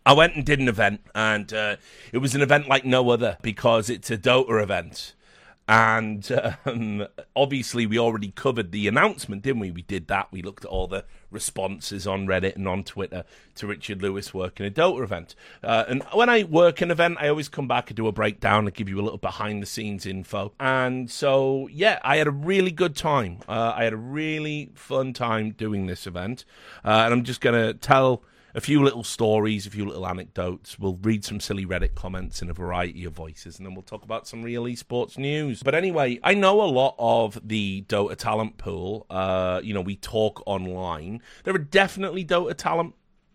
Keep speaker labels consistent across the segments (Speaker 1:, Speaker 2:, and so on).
Speaker 1: I went and did an event, and it was an event like no other because it's a Dota event. And obviously we already covered the announcement, didn't we? We did that. We looked at all the responses on Reddit and on Twitter to Richard Lewis working a Dota event. And when I work an event, I always come back and do a breakdown and give you a little behind-the-scenes info. And so, yeah, I had a really good time. I had a really fun time doing this event. And I'm just going to tell a few little stories, a few little anecdotes. We'll read some silly Reddit comments in a variety of voices, and then we'll talk about some real esports news. But anyway, I know a lot of the Dota talent pool. We talk online. There are definitely Dota talent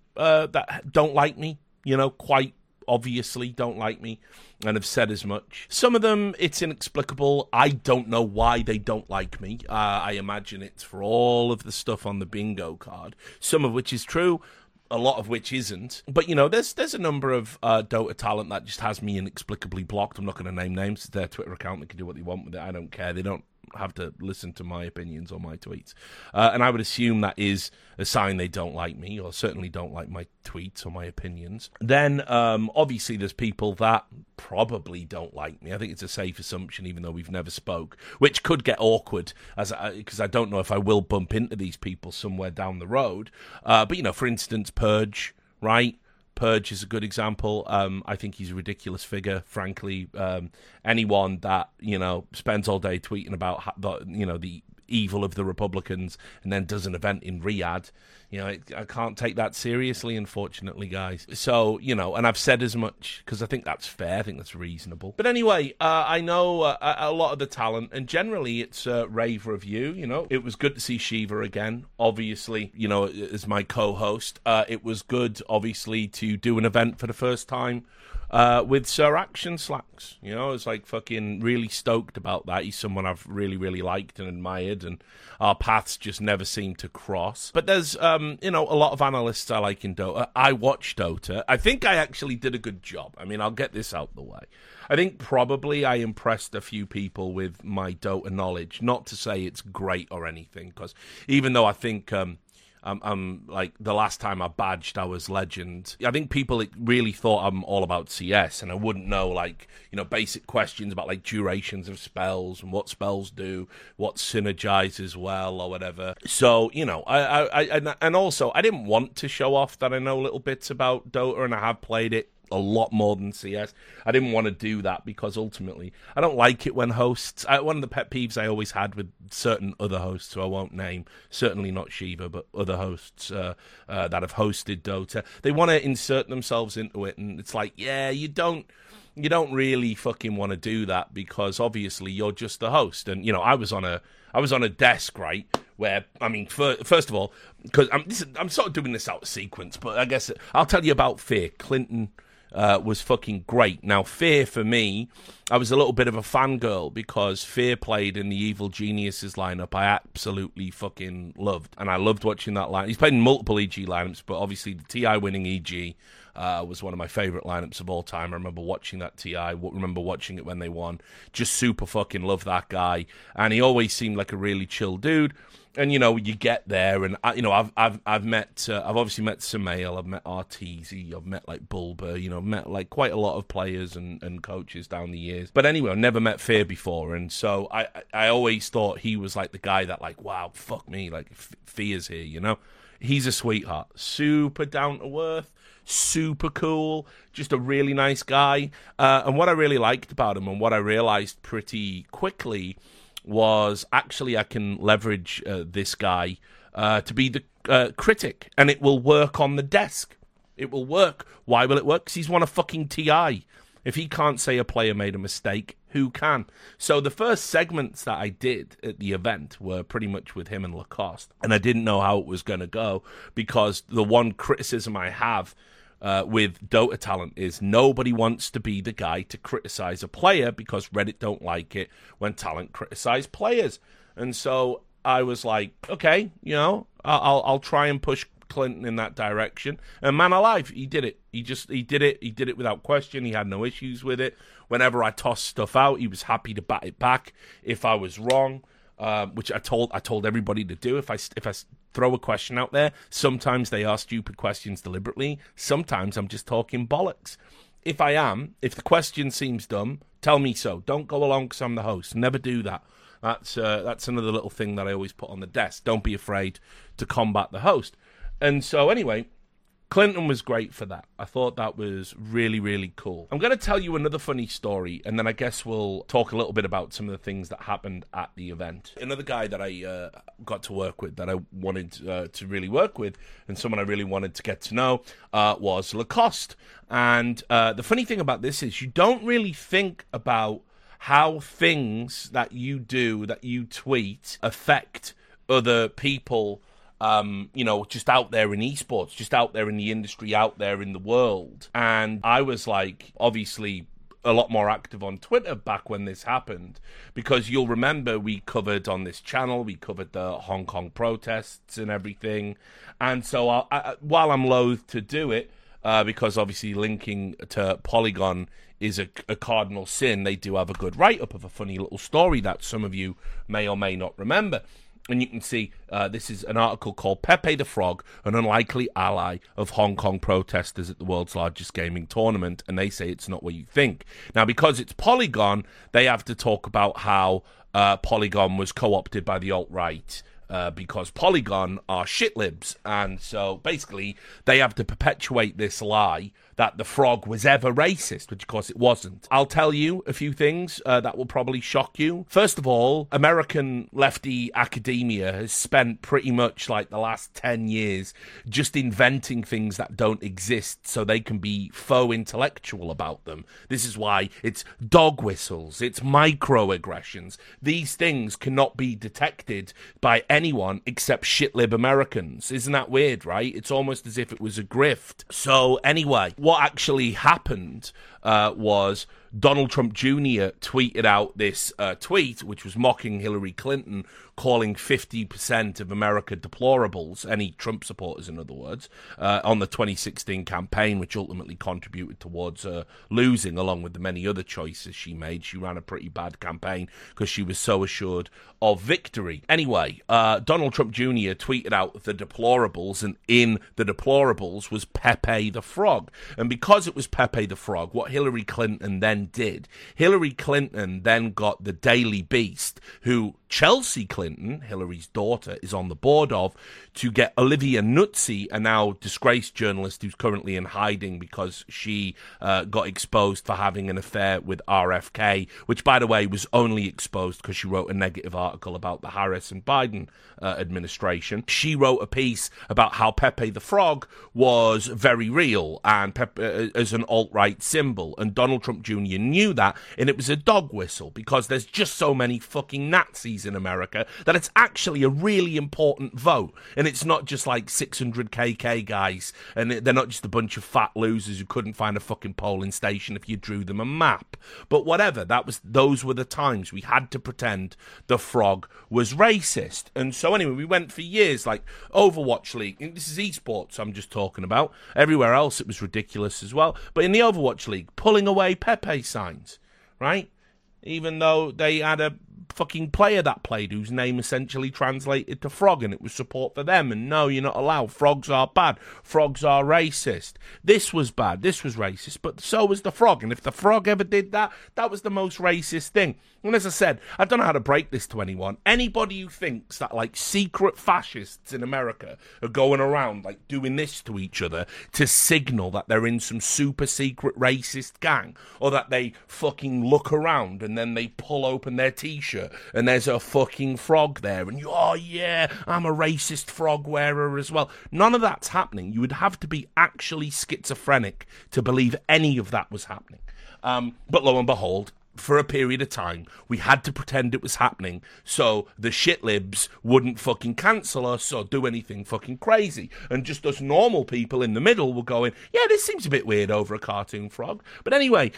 Speaker 1: that don't like me, quite obviously don't like me, and have said as much. Some of them, it's inexplicable. I don't know why they don't like me. I imagine it's for all of the stuff on the bingo card, some of which is true, a lot of which isn't. But, there's a number of Dota talent that just has me inexplicably blocked. I'm not going to name names. It's their Twitter account. They can do what they want with it. I don't care. They don't have to listen to my opinions or my tweets. And I would assume that is a sign they don't like me, or certainly don't like my tweets or my opinions. Then, obviously, there's people that probably don't like me. I think it's a safe assumption, even though we've never spoke, which could get awkward, because I don't know if I will bump into these people somewhere down the road. But, for instance, Purge, right? Purge is a good example. I think he's a ridiculous figure, frankly. Anyone that, spends all day tweeting about, the evil of the Republicans and then does an event in Riyadh, I can't take that seriously, unfortunately, guys. So, and I've said as much because I think that's fair. I think that's reasonable. But anyway, I know a lot of the talent, and generally it's rave review, It was good to see Shiva again, obviously, as my co-host. It was good, obviously, to do an event for the first time with Sir Action Slacks. I was fucking really stoked about that. He's someone I've really, really liked and admired, and our paths just never seem to cross. But there's, a lot of analysts I like in Dota. I watch Dota. I think I actually did a good job. I mean, I'll get this out the way. I think probably I impressed a few people with my Dota knowledge. Not to say it's great or anything, because even though I think I'm like the last time I badged I was legend, I think people really thought I'm all about CS, and I wouldn't know basic questions about durations of spells and what spells do, what synergizes well or whatever. So and also I didn't want to show off that I know little bits about Dota, and I have played it a lot more than CS. I didn't want to do that because ultimately I don't like it when hosts, one of the pet peeves I always had with certain other hosts who I won't name, certainly not Shiva, but other hosts that have hosted Dota, they want to insert themselves into it, and it's you don't really fucking want to do that, because obviously you're just the host. And I was on a desk, right, where, I mean, first of all, because I'm sort of doing this out of sequence, but I guess I'll tell you about Fear. Clinton was fucking great. Now, Fear, for me, I was a little bit of a fangirl because Fear played in the Evil Geniuses lineup I absolutely fucking loved. And I loved watching that line. He's played in multiple EG lineups, but obviously the TI winning EG was one of my favourite lineups of all time. I remember watching that TI, remember watching it when they won. Just super fucking love that guy. And he always seemed like a really chill dude. And, you get there, and, I've obviously met Samael, I've met Arteezy, I've met, Bulba, I've met, quite a lot of players and coaches down the years. But anyway, I've never met Fear before, and so I always thought he was, the guy that, wow, fuck me, Fear's here, He's a sweetheart. Super down-to-earth, super cool, just a really nice guy. And what I really liked about him, and what I realized pretty quickly, was actually I can leverage this guy to be the critic, and it will work on the desk. It will work. Why will it work? Because he's won a fucking TI. If he can't say a player made a mistake, who can? So the first segments that I did at the event were pretty much with him and Lacoste, and I didn't know how it was going to go, because the one criticism I have with Dota talent is nobody wants to be the guy to criticize a player, because Reddit don't like it when talent criticize players. And so I was like, okay, I'll try and push Clinton in that direction. And man alive, he did it. He did it. He did it without question. He had no issues with it. Whenever I tossed stuff out, he was happy to bat it back if I was wrong. which I told everybody to do. If I throw a question out there, sometimes they are stupid questions deliberately. Sometimes I'm just talking bollocks. If the question seems dumb, tell me so. Don't go along because I'm the host. Never do that. That's another little thing that I always put on the desk. Don't be afraid to combat the host. And so anyway, Clinton was great for that. I thought that was really, really cool. I'm going to tell you another funny story, and then I guess we'll talk a little bit about some of the things that happened at the event. Another guy that I got to work with, that I wanted to really work with, and someone I really wanted to get to know, was Lacoste. And the funny thing about this is you don't really think about how things that you do, that you tweet, affect other people, just out there in esports, just out there in the industry, out there in the world. And I was like, obviously, a lot more active on Twitter back when this happened, because you'll remember we covered on this channel, we covered the Hong Kong protests and everything. And so while I'm loath to do it, because obviously linking to Polygon is a cardinal sin, they do have a good write-up of a funny little story that some of you may or may not remember. And you can see this is an article called Pepe the Frog, an unlikely ally of Hong Kong protesters at the world's largest gaming tournament. And they say it's not what you think. Now, because it's Polygon, they have to talk about how Polygon was co-opted by the alt-right. Because Polygon are shitlibs. And so basically they have to perpetuate this lie that the frog was ever racist, which of course it wasn't. I'll tell you a few things that will probably shock you. First of all, American lefty academia has spent pretty much like the last 10 years just inventing things that don't exist so they can be faux intellectual about them. This is why it's dog whistles, it's microaggressions. These things cannot be detected by anyone except shitlib Americans. Isn't that weird, right? It's almost as if it was a grift. So anyway, what actually happened was Donald Trump Jr. tweeted out this tweet, which was mocking Hillary Clinton, calling 50% of America deplorables, any Trump supporters, in other words, on the 2016 campaign, which ultimately contributed towards losing, along with the many other choices she made. She ran a pretty bad campaign because she was so assured of victory. Anyway, Donald Trump Jr. tweeted out the deplorables, and in the deplorables was Pepe the Frog. And because it was Pepe the Frog, what Hillary Clinton then did, Hillary Clinton then got the Daily Beast, who Chelsea Clinton, Hillary's daughter, is on the board of, to get Olivia Nuzzi, a now disgraced journalist who's currently in hiding because she got exposed for having an affair with RFK, which, by the way, was only exposed because she wrote a negative article about the Harris and Biden administration. She wrote a piece about how Pepe the Frog was very real and as an alt-right symbol, and Donald Trump Jr. knew that, and it was a dog whistle because there's just so many fucking Nazis in America that it's actually a really important vote. And it's not just like 600 KK guys, and they're not just a bunch of fat losers who couldn't find a fucking polling station if you drew them a map. But whatever, those were the times we had to pretend the frog was racist. And so anyway, we went for years, like Overwatch League. This is esports I'm just talking about. Everywhere else it was ridiculous as well. But in the Overwatch League, pulling away Pepe signs, right? Even though they had a fucking player that played whose name essentially translated to frog, and it was support for them. And no, you're not allowed. Frogs are bad. Frogs are racist. This was bad. This was racist. But so was the frog. And if the frog ever did that, that was the most racist thing. And as I said, I don't know how to break this to anyone. Anybody who thinks that like secret fascists in America are going around like doing this to each other to signal that they're in some super secret racist gang, or that they fucking look around and then they pull open their t-shirt and there's a fucking frog there and you, oh yeah, I'm a racist frog wearer as well. None of that's happening. You would have to be actually schizophrenic to believe any of that was happening. But lo and behold, for a period of time, we had to pretend it was happening so the shitlibs wouldn't fucking cancel us or do anything fucking crazy. And just us normal people in the middle were going, yeah, this seems a bit weird over a cartoon frog. But anyway,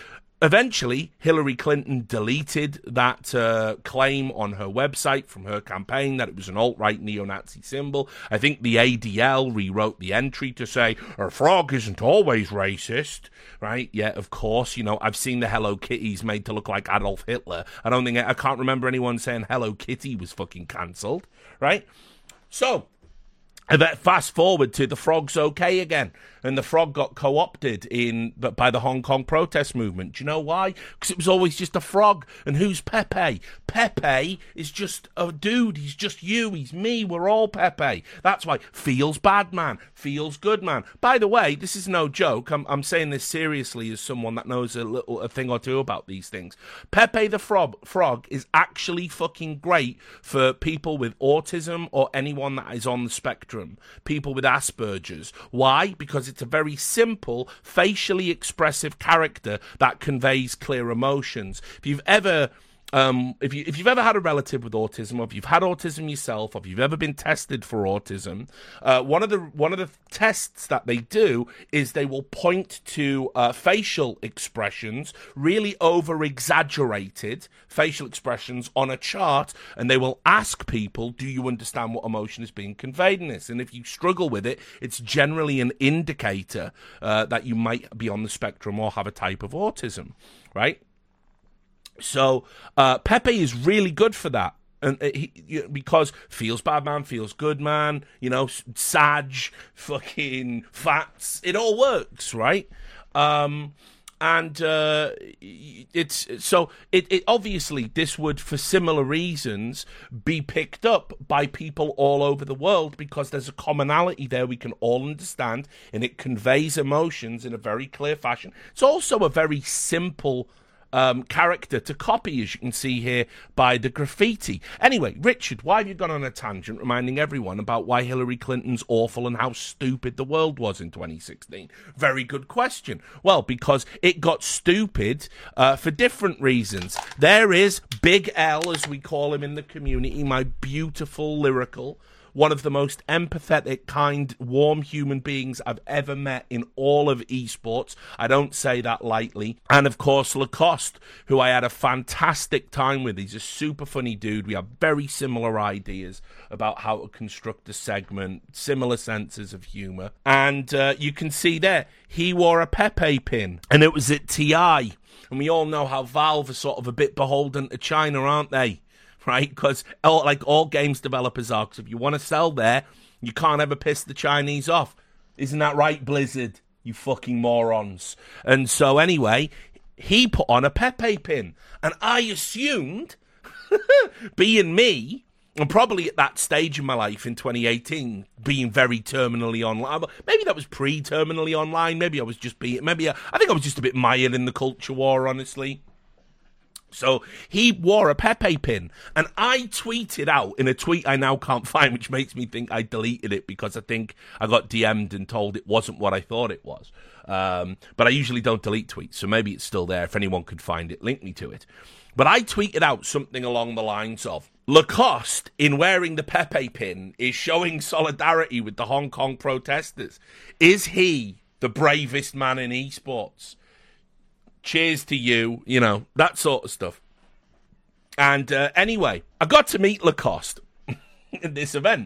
Speaker 1: Eventually, Hillary Clinton deleted that claim on her website from her campaign that it was an alt-right neo-Nazi symbol. I think the ADL rewrote the entry to say, a frog isn't always racist, right? Yeah, of course. You know, I've seen the Hello Kitties made to look like Adolf Hitler. I can't remember anyone saying Hello Kitty was fucking cancelled, right? So, fast forward to the frog's okay again, and the frog got co-opted by the Hong Kong protest movement. Do you know why? Because it was always just a frog. And who's Pepe? Pepe is just a dude. He's just you. He's me. We're all Pepe. That's why. Feels bad, man. Feels good, man. By the way, this is no joke. I'm saying this seriously as someone that knows a thing or two about these things. Pepe the frog is actually fucking great for people with autism or anyone that is on the spectrum. People with Asperger's. Why? Because it's a very simple, facially expressive character that conveys clear emotions. If you've ever if you've ever had a relative with autism, or if you've had autism yourself, or if you've ever been tested for autism, one of the tests that they do is they will point to facial expressions, really over-exaggerated facial expressions on a chart, and they will ask people, do you understand what emotion is being conveyed in this? And if you struggle with it, it's generally an indicator that you might be on the spectrum or have a type of autism, right? So Pepe is really good for that, and because feels bad, man, feels good, man. You know, Sag, fucking Fats, it all works, right? It's so it obviously this would, for similar reasons, be picked up by people all over the world because there's a commonality there we can all understand, and it conveys emotions in a very clear fashion. It's also a very simple character to copy, as you can see here by the graffiti. Anyway, Richard, why have you gone on a tangent reminding everyone about why Hillary Clinton's awful and how stupid the world was in 2016? Very good question. Well, because it got stupid for different reasons. There is Big L, as we call him in the community, my beautiful lyrical, one of the most empathetic, kind, warm human beings I've ever met in all of esports. I don't say that lightly. And of course, Lacoste, who I had a fantastic time with. He's a super funny dude. We have very similar ideas about how to construct a segment, similar senses of humor. And you can see there, he wore a Pepe pin, and it was at TI. And we all know how Valve are sort of a bit beholden to China, aren't they? Right, because like all games developers are, because if you want to sell there, you can't ever piss the Chinese off. Isn't that right, Blizzard? You fucking morons. And so anyway, he put on a Pepe pin. And I assumed, being me, and probably at that stage in my life in 2018, being very terminally online. Maybe that was pre-terminally online. Maybe I was just I think I was just a bit mired in the culture war, honestly. So he wore a Pepe pin, and I tweeted out in a tweet I now can't find, which makes me think I deleted it because I think I got DM'd and told it wasn't what I thought it was. But I usually don't delete tweets, so maybe it's still there. If anyone could find it, link me to it. But I tweeted out something along the lines of, Lacoste, in wearing the Pepe pin, is showing solidarity with the Hong Kong protesters. Is he the bravest man in esports? Cheers to you, you know, that sort of stuff. And anyway, I got to meet Lacoste at this event.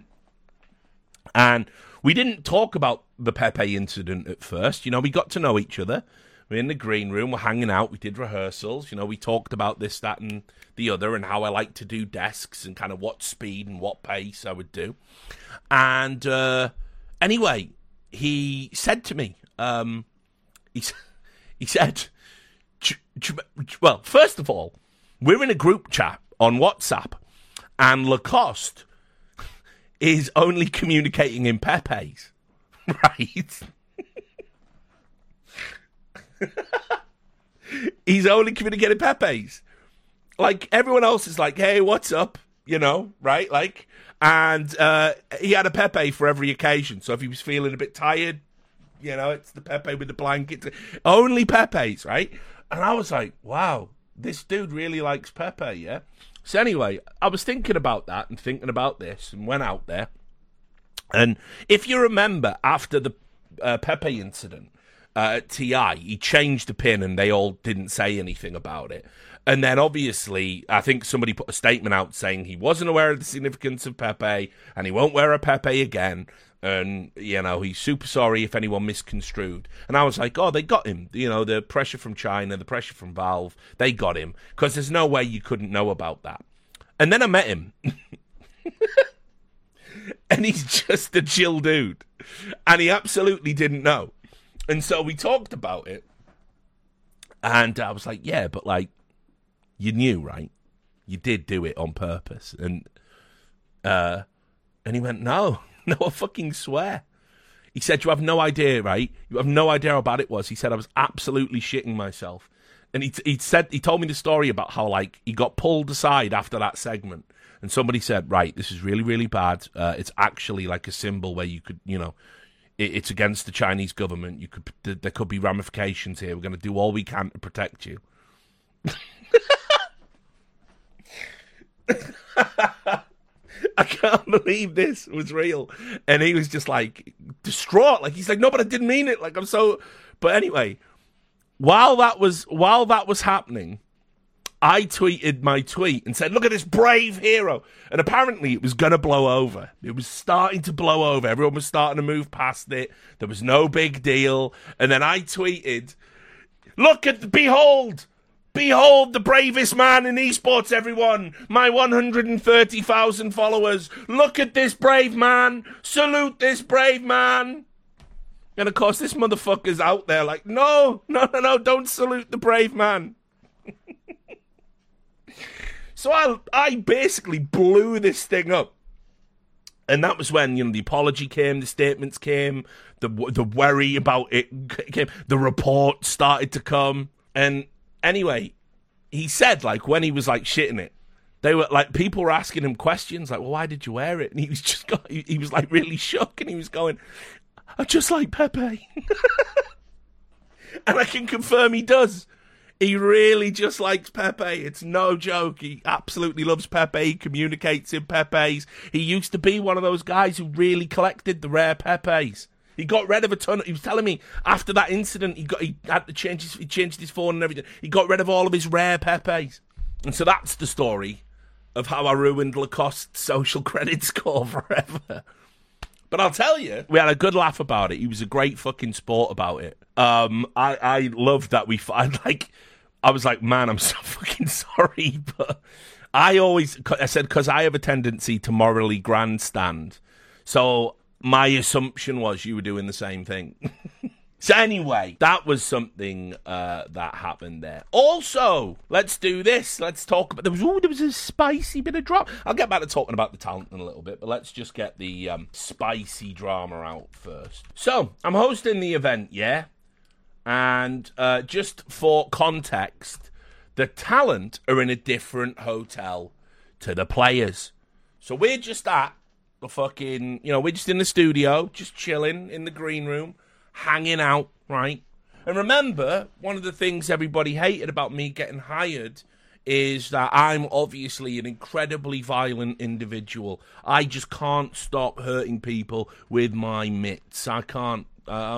Speaker 1: And we didn't talk about the Pepe incident at first. You know, we got to know each other. We're in the green room, we're hanging out, we did rehearsals. You know, we talked about this, that, and the other, and how I like to do desks and kind of what speed and what pace I would do. And anyway, he said to me, he said... Well, first of all, we're in a group chat on WhatsApp, and Lacoste is only communicating in Pepe's, right? He's only communicating Pepe's. Like, everyone else is like, hey, what's up? You know, right? Like, and he had a Pepe for every occasion. So if he was feeling a bit tired, you know, it's the Pepe with the blanket. Only Pepe's, right? And I was like, wow, this dude really likes Pepe, yeah? So anyway, I was thinking about that and thinking about this and went out there. And if you remember, after the Pepe incident, at TI. He changed the pin and they all didn't say anything about it. And then obviously, I think somebody put a statement out saying he wasn't aware of the significance of Pepe and he won't wear a Pepe again. And, you know, he's super sorry if anyone misconstrued. And I was like, oh, they got him. You know, the pressure from China, the pressure from Valve, they got him. Because there's no way you couldn't know about that. And then I met him. And he's just a chill dude. And he absolutely didn't know. And so we talked about it. And I was like, yeah, but like, you knew, right? You did do it on purpose. And he went, no, I fucking swear. He said, you have no idea, right? You have no idea how bad it was. He said, I was absolutely shitting myself. And he told me the story about how, like, he got pulled aside after that segment. And somebody said, right, this is really, really bad. It's actually like a symbol where you could, you know, it's against the Chinese government. There could be ramifications here. We're going to do all we can to protect you. I can't believe this was real. And he was just like distraught. Like, he's like, no, but I didn't mean it. Like, I'm so. But anyway, while that was happening, I tweeted my tweet and said, look at this brave hero. And apparently it was going to blow over. It was starting to blow over. Everyone was starting to move past it. There was no big deal. And then I tweeted, behold, the bravest man in esports, everyone. My 130,000 followers. Look at this brave man. Salute this brave man. And of course, this motherfucker's out there like, no, don't salute the brave man. So I basically blew this thing up. And that was when, you know, the apology came, the statements came, the worry about it came, the report started to come. And anyway, he said, like, when he was, like, shitting it, they were, like, people were asking him questions, like, well, why did you wear it? And he was just, he was, like, really shook, and he was going, I just like Pepe. And I can confirm he does. He really just likes Pepe. It's no joke. He absolutely loves Pepe. He communicates in Pepes. He used to be one of those guys who really collected the rare Pepes. He got rid of a ton. He was telling me after that incident, he had to change he changed his phone and everything. He got rid of all of his rare Pepes. And so that's the story of how I ruined Lacoste's social credit score forever. But I'll tell you, we had a good laugh about it. He was a great fucking sport about it. I loved that I was like, man, I'm so fucking sorry. But I said, because I have a tendency to morally grandstand. So my assumption was you were doing the same thing. So anyway, that was something that happened there. Also, let's do this. Let's talk about... There was a spicy bit of drama. I'll get back to talking about the talent in a little bit, but let's just get the spicy drama out first. So, I'm hosting the event, yeah? And just for context, the talent are in a different hotel to the players. So we're just at the fucking... You know, we're just in the studio, just chilling in the green room, hanging out, right? And remember, one of the things everybody hated about me getting hired is that I'm obviously an incredibly violent individual. I just can't stop hurting people with my mitts. I can't,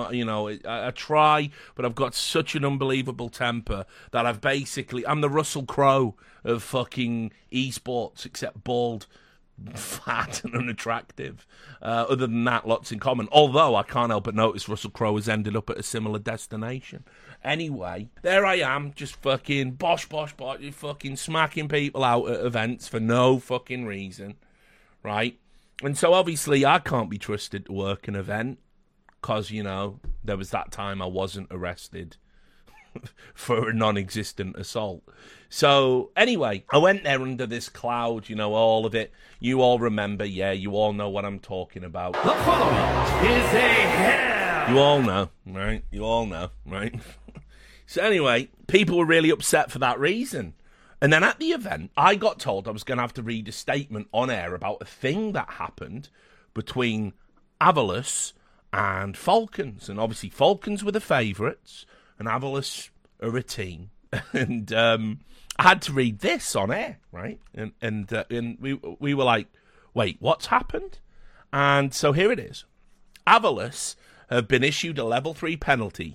Speaker 1: I try, but I've got such an unbelievable temper that I'm the Russell Crowe of fucking esports, except bald, fat and unattractive. Other than that, lots in common. Although I can't help but notice Russell Crowe has ended up at a similar destination. Anyway, there I am, just fucking bosh, fucking smacking people out at events for no fucking reason, right? And so obviously I can't be trusted to work an event because, you know, there was that time I wasn't arrested for a non-existent assault. So, anyway, I went there under this cloud, you know, all of it. You all remember, yeah, you all know what I'm talking about.
Speaker 2: The following is a hell.
Speaker 1: You all know, right? You all know, right? So anyway, people were really upset for that reason. And then at the event, I got told I was going to have to read a statement on air about a thing that happened between Avalus and Falcons. And obviously, Falcons were the favourites, and Avalus are a team. And I had to read this on air, right? And we were like, wait, what's happened? And so here it is. Avalus have been issued a level 3 penalty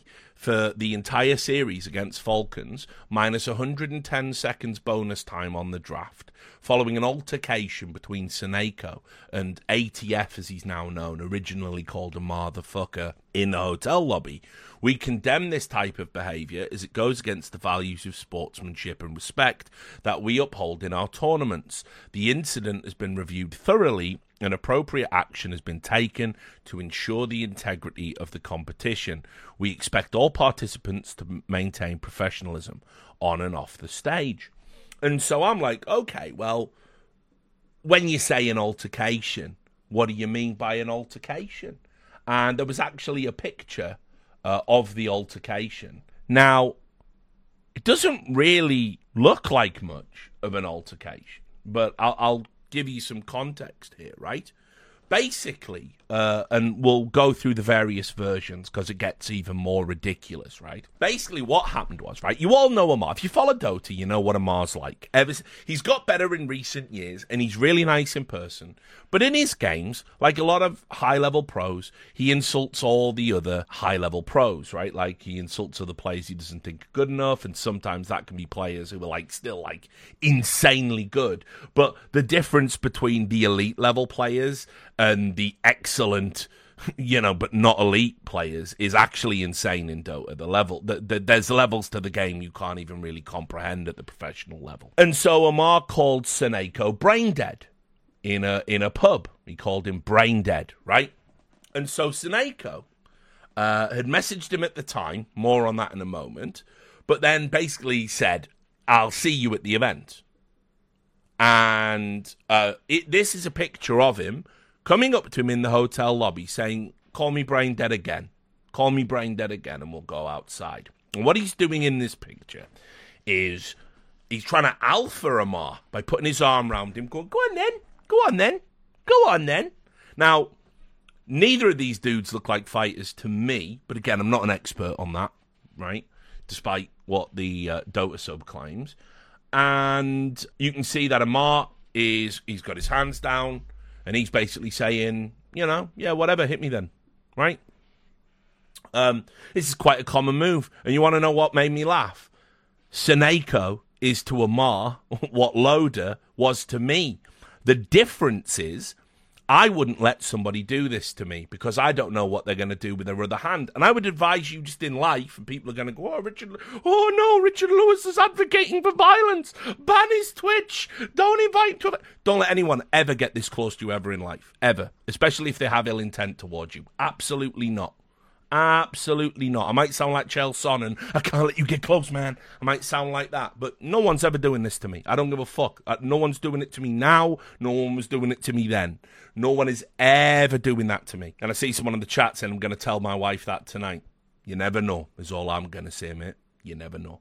Speaker 1: for the entire series against Falcons, minus 110 seconds bonus time on the draft, following an altercation between Seneko and ATF, as he's now known, originally called Amar the Fucker, in the hotel lobby. We condemn this type of behaviour as it goes against the values of sportsmanship and respect that we uphold in our tournaments. The incident has been reviewed thoroughly and appropriate action has been taken to ensure the integrity of the competition. We expect all participants to maintain professionalism on and off the stage. And so I'm like, okay, well, when you say an altercation, what do you mean by an altercation? And there was actually a picture of the altercation. Now, it doesn't really look like much of an altercation, but I'll give you some context here, right? Basically, and we'll go through the various versions because it gets even more ridiculous, right? Basically, what happened was, right, you all know Amar. If you follow Dota, you know what Amar's like. He's got better in recent years, and he's really nice in person. But in his games, like a lot of high-level pros, he insults all the other high-level pros, right? Like, he insults other players he doesn't think are good enough, and sometimes that can be players who are, like, still, like, insanely good. But the difference between the elite-level players and the excellent, but not elite players is actually insane in Dota. There's levels to the game you can't even really comprehend at the professional level. And so Amar called Seneko brain dead in a pub. He called him brain dead, right? And so Seneko had messaged him at the time, more on that in a moment, but then basically said, I'll see you at the event. And this is a picture of him coming up to him in the hotel lobby saying, call me brain dead again. Call me brain dead again and we'll go outside. And what he's doing in this picture is he's trying to alpha Amar by putting his arm around him, going, go on then, go on then, go on then. Now, neither of these dudes look like fighters to me, but again, I'm not an expert on that, right? Despite what the Dota sub claims. And you can see that Amar he's got his hands down, and he's basically saying, yeah, whatever, hit me then, right? This is quite a common move. And you want to know what made me laugh? Seneko is to Amar what Loda was to me. The difference is, I wouldn't let somebody do this to me because I don't know what they're going to do with their other hand. And I would advise you just in life, and people are going to go, Richard Lewis is advocating for violence. Ban his Twitch. Don't invite him to... Don't let anyone ever get this close to you ever in life. Ever. Especially if they have ill intent towards you. Absolutely not. Absolutely not. I might sound like Chael Sonnen. I can't let you get close, man. I might sound like that. But no one's ever doing this to me. I don't give a fuck. No one's doing it to me now. No one was doing it to me then. No one is ever doing that to me. And I see someone in the chat saying, I'm going to tell my wife that tonight. You never know, is all I'm going to say, mate. You never know.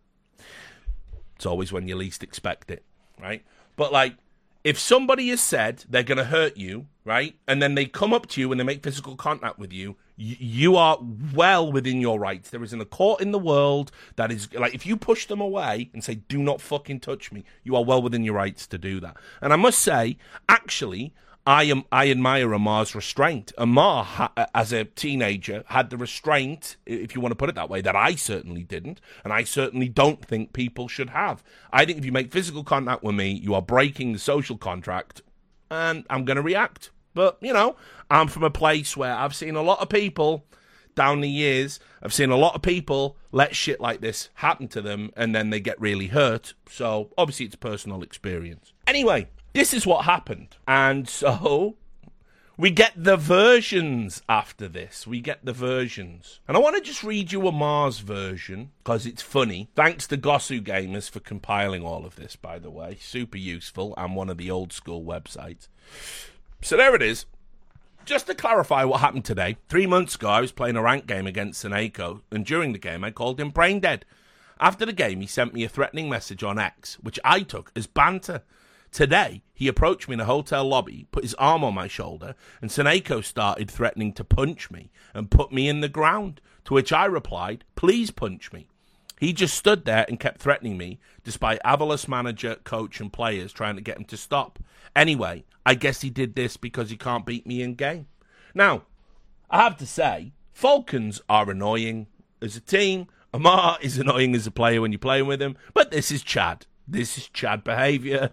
Speaker 1: It's always when you least expect it, right? But, like, if somebody has said they're going to hurt you, right, and then they come up to you and they make physical contact with you, you are well within your rights. There isn't a court in the world that is, like, if you push them away and say, do not fucking touch me, you are well within your rights to do that. And I must say, actually, I admire Amar's restraint. Amar, as a teenager, had the restraint, if you want to put it that way, that I certainly didn't, and I certainly don't think people should have. I think if you make physical contact with me, you are breaking the social contract, and I'm going to react. But, I'm from a place where I've seen a lot of people down the years, I've seen a lot of people let shit like this happen to them, and then they get really hurt. So, obviously, it's personal experience. Anyway, this is what happened. And so, we get the versions after this. We get the versions. And I want to just read you Amar's version, because it's funny. Thanks to Gosu Gamers for compiling all of this, by the way. Super useful. I'm one of the old school websites. So there it is. Just to clarify what happened today, 3 months ago I was playing a ranked game against Seneko, and during the game I called him brain dead. After the game he sent me a threatening message on X, which I took as banter. Today he approached me in a hotel lobby, put his arm on my shoulder, and Seneko started threatening to punch me and put me in the ground, to which I replied, please punch me. He just stood there and kept threatening me, despite Avalos manager, coach, and players trying to get him to stop. Anyway, I guess he did this because he can't beat me in game. Now, I have to say, Falcons are annoying. as a team. Amar is annoying as a player when you're playing with him. But this is Chad. This is Chad behaviour.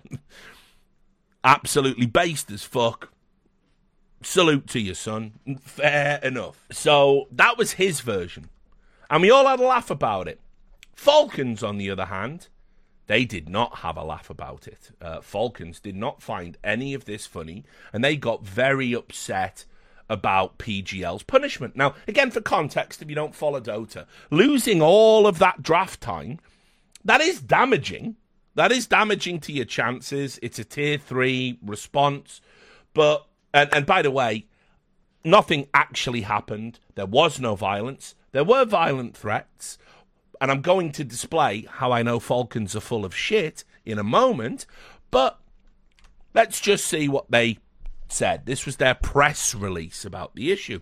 Speaker 1: Absolutely based as fuck. Salute to you, son. Fair enough. So that was his version. And we all had a laugh about it. Falcons, on the other hand, they did not have a laugh about it. Falcons did not find any of this funny, and they got very upset about PGL's punishment. Now, again, for context, if you don't follow Dota, losing all of that draft time, that is damaging. That is damaging to your chances. It's a tier 3 response. But, and by the way, nothing actually happened. There was no violence. There were violent threats. And I'm going to display how I know Falcons are full of shit in a moment. But let's just see what they said. This was their press release about the issue.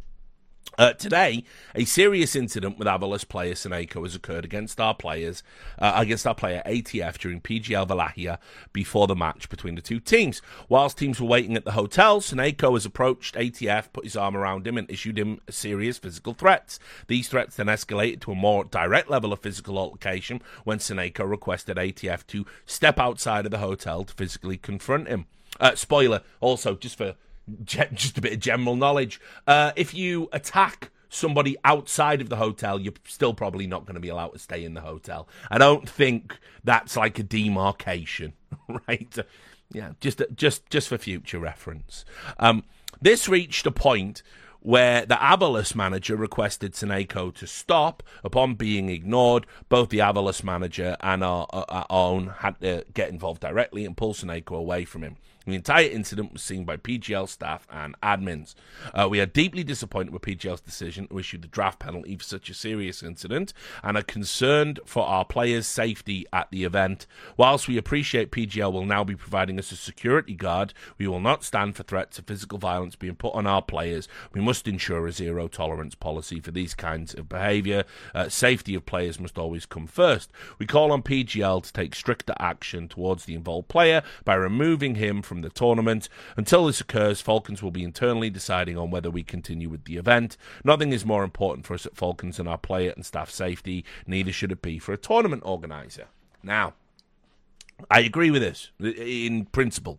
Speaker 1: Today, a serious incident with Avalos player Seneko has occurred against our player ATF during PGL Valahia before the match between the two teams. Whilst teams were waiting at the hotel, Seneko has approached ATF, put his arm around him and issued him serious physical threats. These threats then escalated to a more direct level of physical altercation when Seneko requested ATF to step outside of the hotel to physically confront him. Spoiler, also, just a bit of general knowledge. If you attack somebody outside of the hotel, you're still probably not going to be allowed to stay in the hotel. I don't think that's like a demarcation, right? Yeah, just for future reference. This reached a point where the Avalos manager requested Seneko to stop. Upon being ignored, both the Avalos manager and our own had to get involved directly and pull Seneko away from him. The entire incident was seen by PGL staff and admins. We are deeply disappointed with PGL's decision to issue the draft penalty for such a serious incident and are concerned for our players' safety at the event. Whilst we appreciate PGL will now be providing us a security guard, we will not stand for threats of physical violence being put on our players. We must ensure a zero-tolerance policy for these kinds of behaviour. Safety of players must always come first. We call on PGL to take stricter action towards the involved player by removing him from the tournament. Until this occurs, Falcons will be internally deciding on whether we continue with the event. Nothing is more important for us at Falcons than our player and staff safety. Neither should it be for a tournament organiser. Now, I agree with this in principle.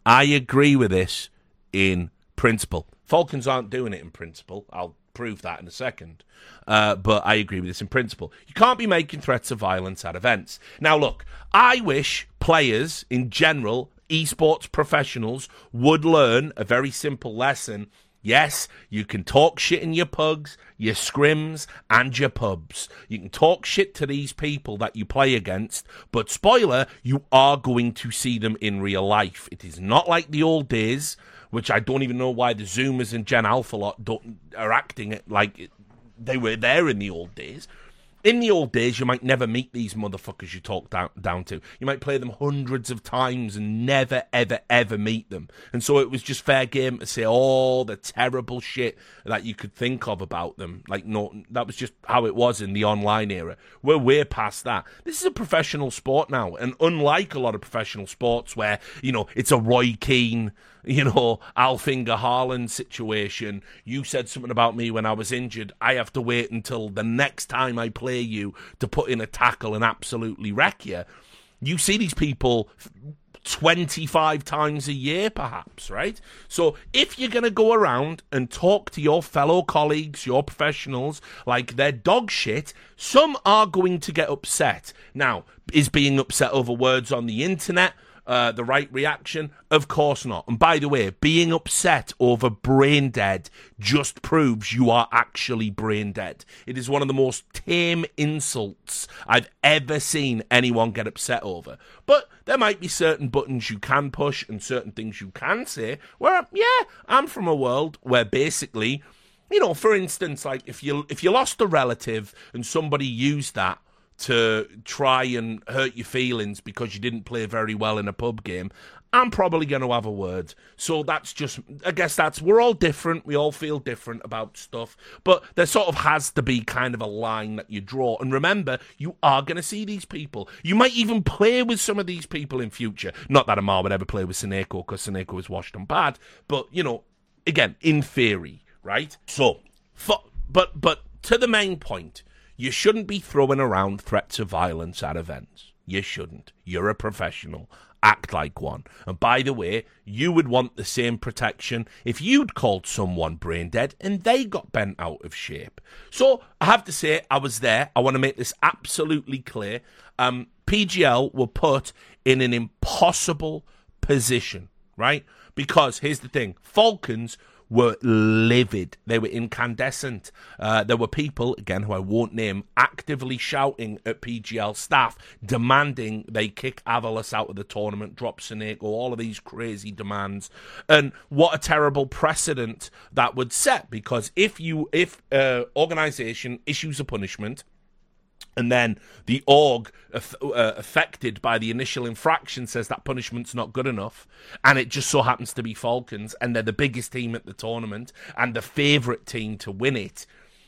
Speaker 1: Falcons aren't doing it in principle. I'll prove that in a second. But I agree with this in principle. You can't be making threats of violence at events. Now, look, I wish players in general, esports professionals, would learn a very simple lesson. Yes, you can talk shit in your pugs, your scrims, and your pubs. You can talk shit to these people that you play against, but spoiler, you are going to see them in real life. It is not like the old days, which I don't even know why the Zoomers and Gen Alpha lot are acting it like they were there in the old days. In the old days, you might never meet these motherfuckers you talk down to. You might play them hundreds of times and never, ever, ever meet them. And so it was just fair game to say all the terrible shit that you could think of about them. Like, no, that was just how it was in the online era. We're past that. This is a professional sport now. And unlike a lot of professional sports where, it's a Roy Keane, Alfinger Haaland situation. You said something about me when I was injured. I have to wait until the next time I play you to put in a tackle and absolutely wreck you. You see these people 25 times a year, perhaps, right? So if you're going to go around and talk to your fellow colleagues, your professionals, like they're dog shit, some are going to get upset. Now, is being upset over words on the internet the right reaction? Of course not. And by the way, being upset over brain dead just proves you are actually brain dead. It is one of the most tame insults I've ever seen anyone get upset over. But there might be certain buttons you can push and certain things you can say where, yeah, I'm from a world where basically, for instance, like if you lost a relative and somebody used that to try and hurt your feelings because you didn't play very well in a pub game, I'm probably going to have a word. So we're all different. We all feel different about stuff. But there sort of has to be kind of a line that you draw. And remember, you are going to see these people. You might even play with some of these people in future. Not that Amar would ever play with Seneko because Seneko was washed and bad. But, again, in theory, right? So, but to the main point, You shouldn't be throwing around threats of violence at events. You shouldn't. You're a professional. Act like one. And by the way, you would want the same protection if you'd called someone brain dead and they got bent out of shape. So I have to say, I was there. I want to make this absolutely clear. PGL were put in an impossible position, right? Because here's the thing, Falcons were livid. They were incandescent. There were people, again, who I won't name, actively shouting at PGL staff, demanding they kick Avalos out of the tournament, drop Seneko, all of these crazy demands. And what a terrible precedent that would set, because if organisation issues a punishment, and then the org affected by the initial infraction says that punishment's not good enough, and it just so happens to be Falcons, and they're the biggest team at the tournament and the favourite team to win it,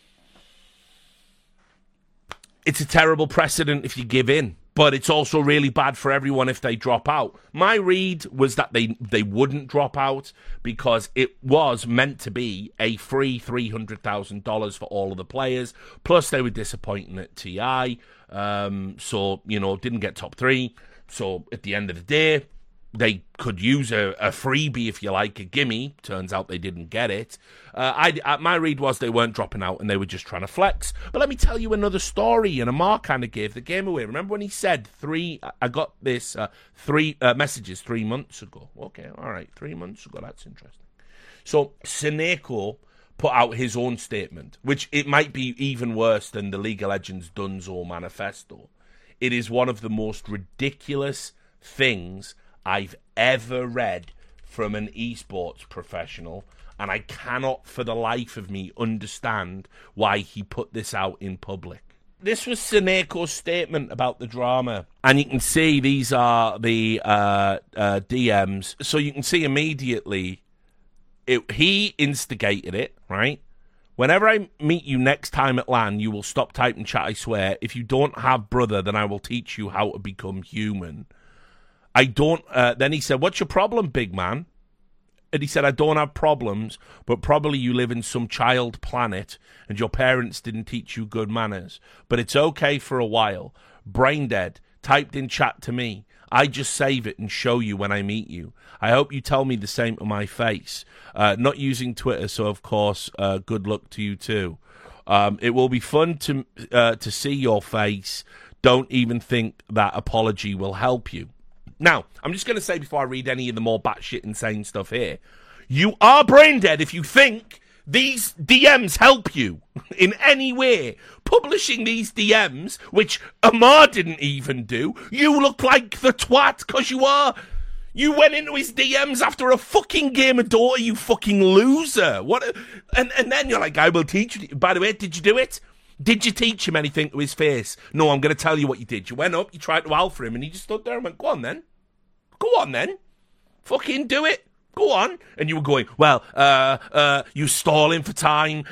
Speaker 1: it's a terrible precedent if you give in. But it's also really bad for everyone if they drop out. My read was that they wouldn't drop out because it was meant to be a free $300,000 for all of the players. Plus, they were disappointing at TI. So, didn't get top 3. So, at the end of the day, they could use a freebie, if you like, a gimme. Turns out they didn't get it. My read was they weren't dropping out and they were just trying to flex. But let me tell you another story. And Amar kind of gave the game away. Remember when he said I got this 3 messages 3 months ago. Okay, all right, 3 months ago. That's interesting. So Seneko put out his own statement, which it might be even worse than the League of Legends Dunzo manifesto. It is one of the most ridiculous things I've ever read from an esports professional, and I cannot for the life of me understand why he put this out in public. This was Seneko's statement about the drama, and you can see these are the DMs, so you can see immediately he instigated it, right? Whenever I meet you next time at LAN, you will stop typing chat, I swear. If you don't have brother, then I will teach you how to become human. I don't, then he said, what's your problem, big man? And he said, I don't have problems, but probably you live in some child planet and your parents didn't teach you good manners. But it's okay for a while. Brain dead, typed in chat to me. I just save it and show you when I meet you. I hope you tell me the same to my face. Not using Twitter, so of course, good luck to you too. It will be fun to see your face. Don't even think that apology will help you. Now, I'm just going to say before I read any of the more batshit insane stuff here, you are brain dead if you think these DMs help you in any way. Publishing these DMs, which Amar didn't even do, you look like the twat, because you are. You went into his DMs after a fucking game of Dota, you fucking loser. What? And then you're like, I will teach you. By the way, did you do it? Did you teach him anything to his face? No, I'm going to tell you what you did. You went up, you tried to alpha him, and he just stood there and went, go on then. Go on then. Fucking do it. Go on. And you were going, well, you stalling for time.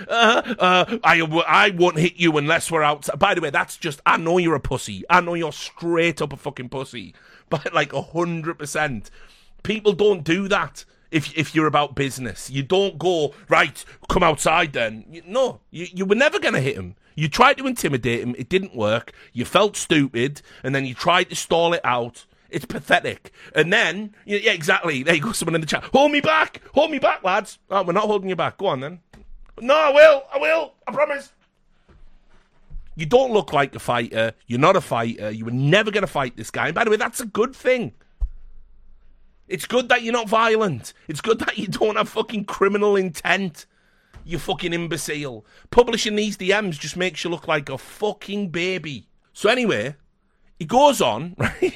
Speaker 1: I won't hit you unless we're outside. By the way, that's just, I know you're a pussy. I know you're straight up a fucking pussy. But like 100%. People don't do that if you're about business. You don't go, right, come outside then. You were never going to hit him. You tried to intimidate him. It didn't work. You felt stupid. And then you tried to stall it out. It's pathetic. And then, yeah, exactly. There you go, someone in the chat. Hold me back, lads. Oh, we're not holding you back. Go on, then. No, I will. I promise. You don't look like a fighter. You're not a fighter. You were never going to fight this guy. And by the way, that's a good thing. It's good that you're not violent. It's good that you don't have fucking criminal intent. You fucking imbecile. Publishing these DMs just makes you look like a fucking baby. So anyway, he goes on, right?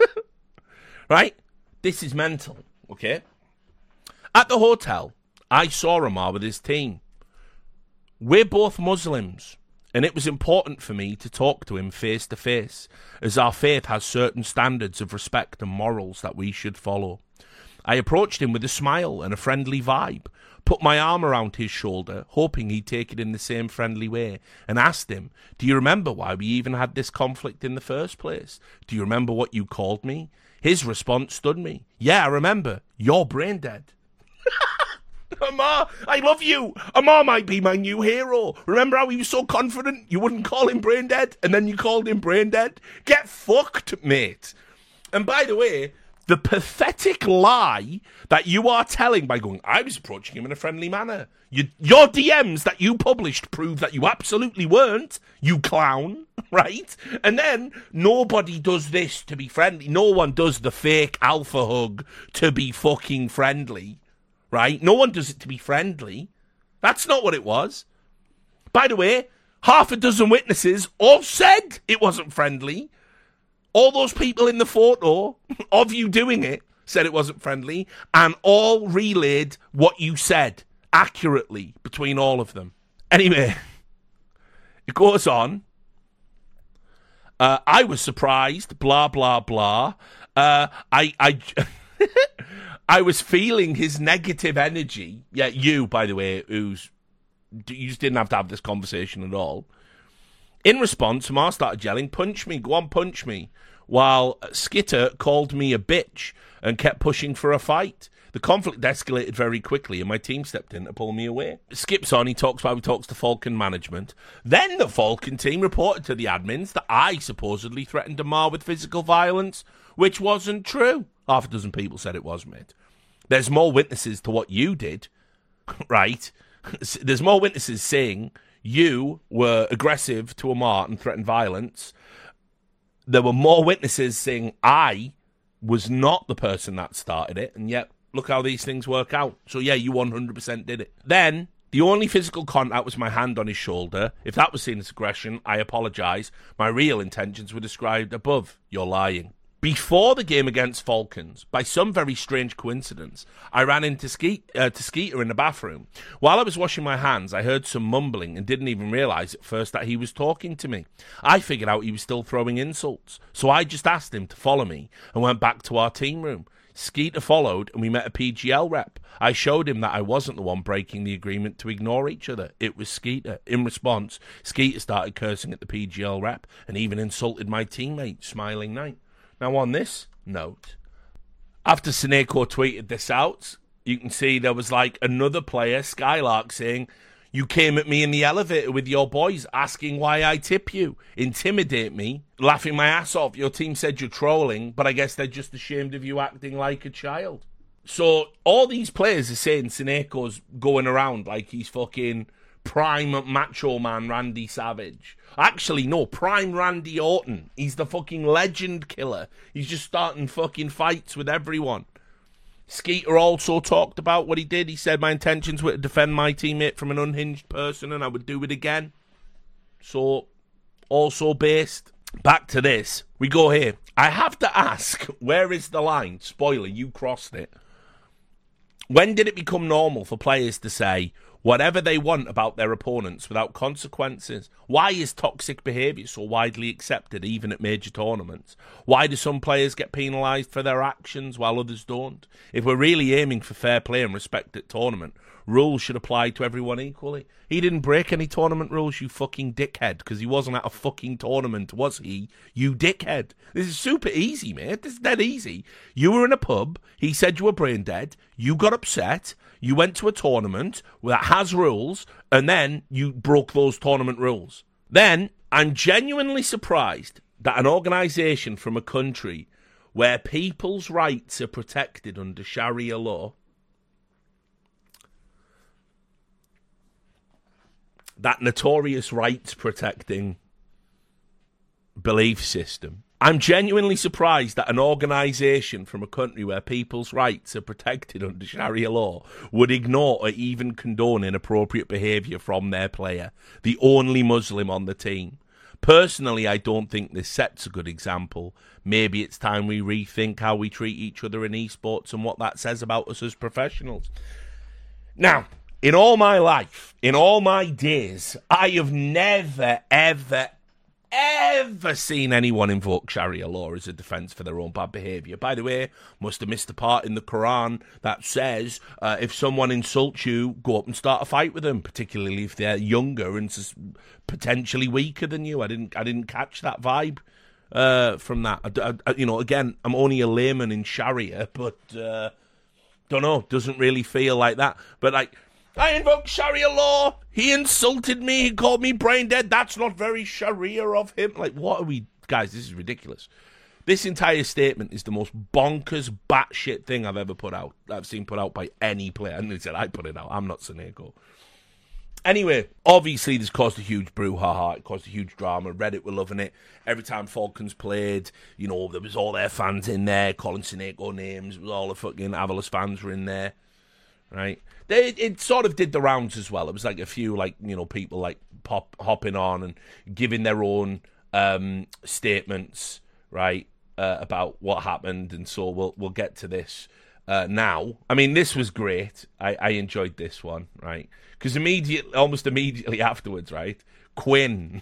Speaker 1: Right? This is mental, okay? At the hotel, I saw Amar with his team. We're both Muslims, and it was important for me to talk to him face to face, as our faith has certain standards of respect and morals that we should follow. I approached him with a smile and a friendly vibe, put my arm around his shoulder, hoping he'd take it in the same friendly way, and asked him, do you remember why we even had this conflict in the first place? Do you remember what you called me? His response stunned me. Yeah, I remember. You're brain dead. Amar, I love you. Amar might be my new hero. Remember how he was so confident you wouldn't call him brain dead, and then you called him brain dead? Get fucked, mate. And by the way, the pathetic lie that you are telling by going, I was approaching him in a friendly manner. Your DMs that you published prove that you absolutely weren't, you clown, right? And then nobody does this to be friendly. No one does the fake alpha hug to be fucking friendly, right? No one does it to be friendly. That's not what it was. By the way, half a dozen witnesses all said it wasn't friendly. All those people in the photo of you doing it said it wasn't friendly, and all relayed what you said accurately between all of them. Anyway, it goes on. I was surprised, blah, blah, blah. I was feeling his negative energy. Yeah, you, by the way, you just didn't have to have this conversation at all. In response, Mar started yelling, punch me, go on, punch me, while Skitter called me a bitch and kept pushing for a fight. The conflict escalated very quickly and my team stepped in to pull me away. Skips on, he talks to Falcon management. Then the Falcon team reported to the admins that I supposedly threatened Amar with physical violence, which wasn't true. Half a dozen people said it was, mate. There's more witnesses to what you did, right? There's more witnesses saying you were aggressive to Amar and threatened violence. There were more witnesses saying I was not the person that started it, and yet, look how these things work out. So yeah, you 100% did it. Then, the only physical contact was my hand on his shoulder. If that was seen as aggression, I apologise. My real intentions were described above. You're lying. Before the game against Falcons, by some very strange coincidence, I ran into Skeeter in the bathroom. While I was washing my hands, I heard some mumbling and didn't even realise at first that he was talking to me. I figured out he was still throwing insults, so I just asked him to follow me and went back to our team room. Skeeter followed and we met a PGL rep. I showed him that I wasn't the one breaking the agreement to ignore each other. It was Skeeter. In response, Skeeter started cursing at the PGL rep and even insulted my teammate, Smiling Knight. Now, on this note, after Sineko tweeted this out, you can see there was like another player, Skylark, saying, you came at me in the elevator with your boys asking why I tip you, intimidate me, laughing my ass off. Your team said you're trolling, but I guess they're just ashamed of you acting like a child. So all these players are saying Sineko's going around like he's fucking prime macho man Randy Savage. Actually, no, prime Randy Orton. He's the fucking legend killer. He's just starting fucking fights with everyone. Skeeter also talked about what he did. He said my intentions were to defend my teammate from an unhinged person and I would do it again. So, also based. Back to this. We go here. I have to ask, where is the line? Spoiler, you crossed it. When did it become normal for players to say whatever they want about their opponents without consequences? Why is toxic behaviour so widely accepted even at major tournaments? Why do some players get penalised for their actions while others don't? If we're really aiming for fair play and respect at tournament, rules should apply to everyone equally. He didn't break any tournament rules, you fucking dickhead, because he wasn't at a fucking tournament, was he? You dickhead. This is super easy, mate. This is dead easy. You were in a pub, he said you were brain dead, you got upset, you went to a tournament that has rules, and then you broke those tournament rules. Then, I'm genuinely surprised that an organisation from a country where people's rights are protected under Sharia law, that notorious rights-protecting belief system, I'm genuinely surprised that an organisation from a country where people's rights are protected under Sharia law would ignore or even condone inappropriate behaviour from their player, the only Muslim on the team. Personally, I don't think this sets a good example. Maybe it's time we rethink how we treat each other in esports and what that says about us as professionals. Now, in all my life, in all my days, I have never, ever seen anyone invoke Sharia law as a defence for their own bad behaviour. By the way, must have missed the part in the Quran that says if someone insults you, go up and start a fight with them, particularly if they're younger and potentially weaker than you. I didn't catch that vibe from that. Again, I'm only a layman in Sharia, but Don't know, doesn't really feel like that. But like, I invoke Sharia law. He insulted me. He called me brain dead. That's not very Sharia of him. Like, what are we... Guys, this is ridiculous. This entire statement is the most bonkers, batshit thing I've seen put out by any player. And they said, I put it out. I'm not Sonego. Anyway, obviously this caused a huge brouhaha. It caused a huge drama. Reddit were loving it. Every time Falcons played, you know, there was all their fans in there calling Sonego names. It was all the fucking Avalos fans were in there, right? It sort of did the rounds as well. It was like a few, like, you know, people like hopping on and giving their own statements, right, about what happened. And so we'll get to this now. I mean, this was great. I enjoyed this one, right? Because almost immediately afterwards, right, Quinn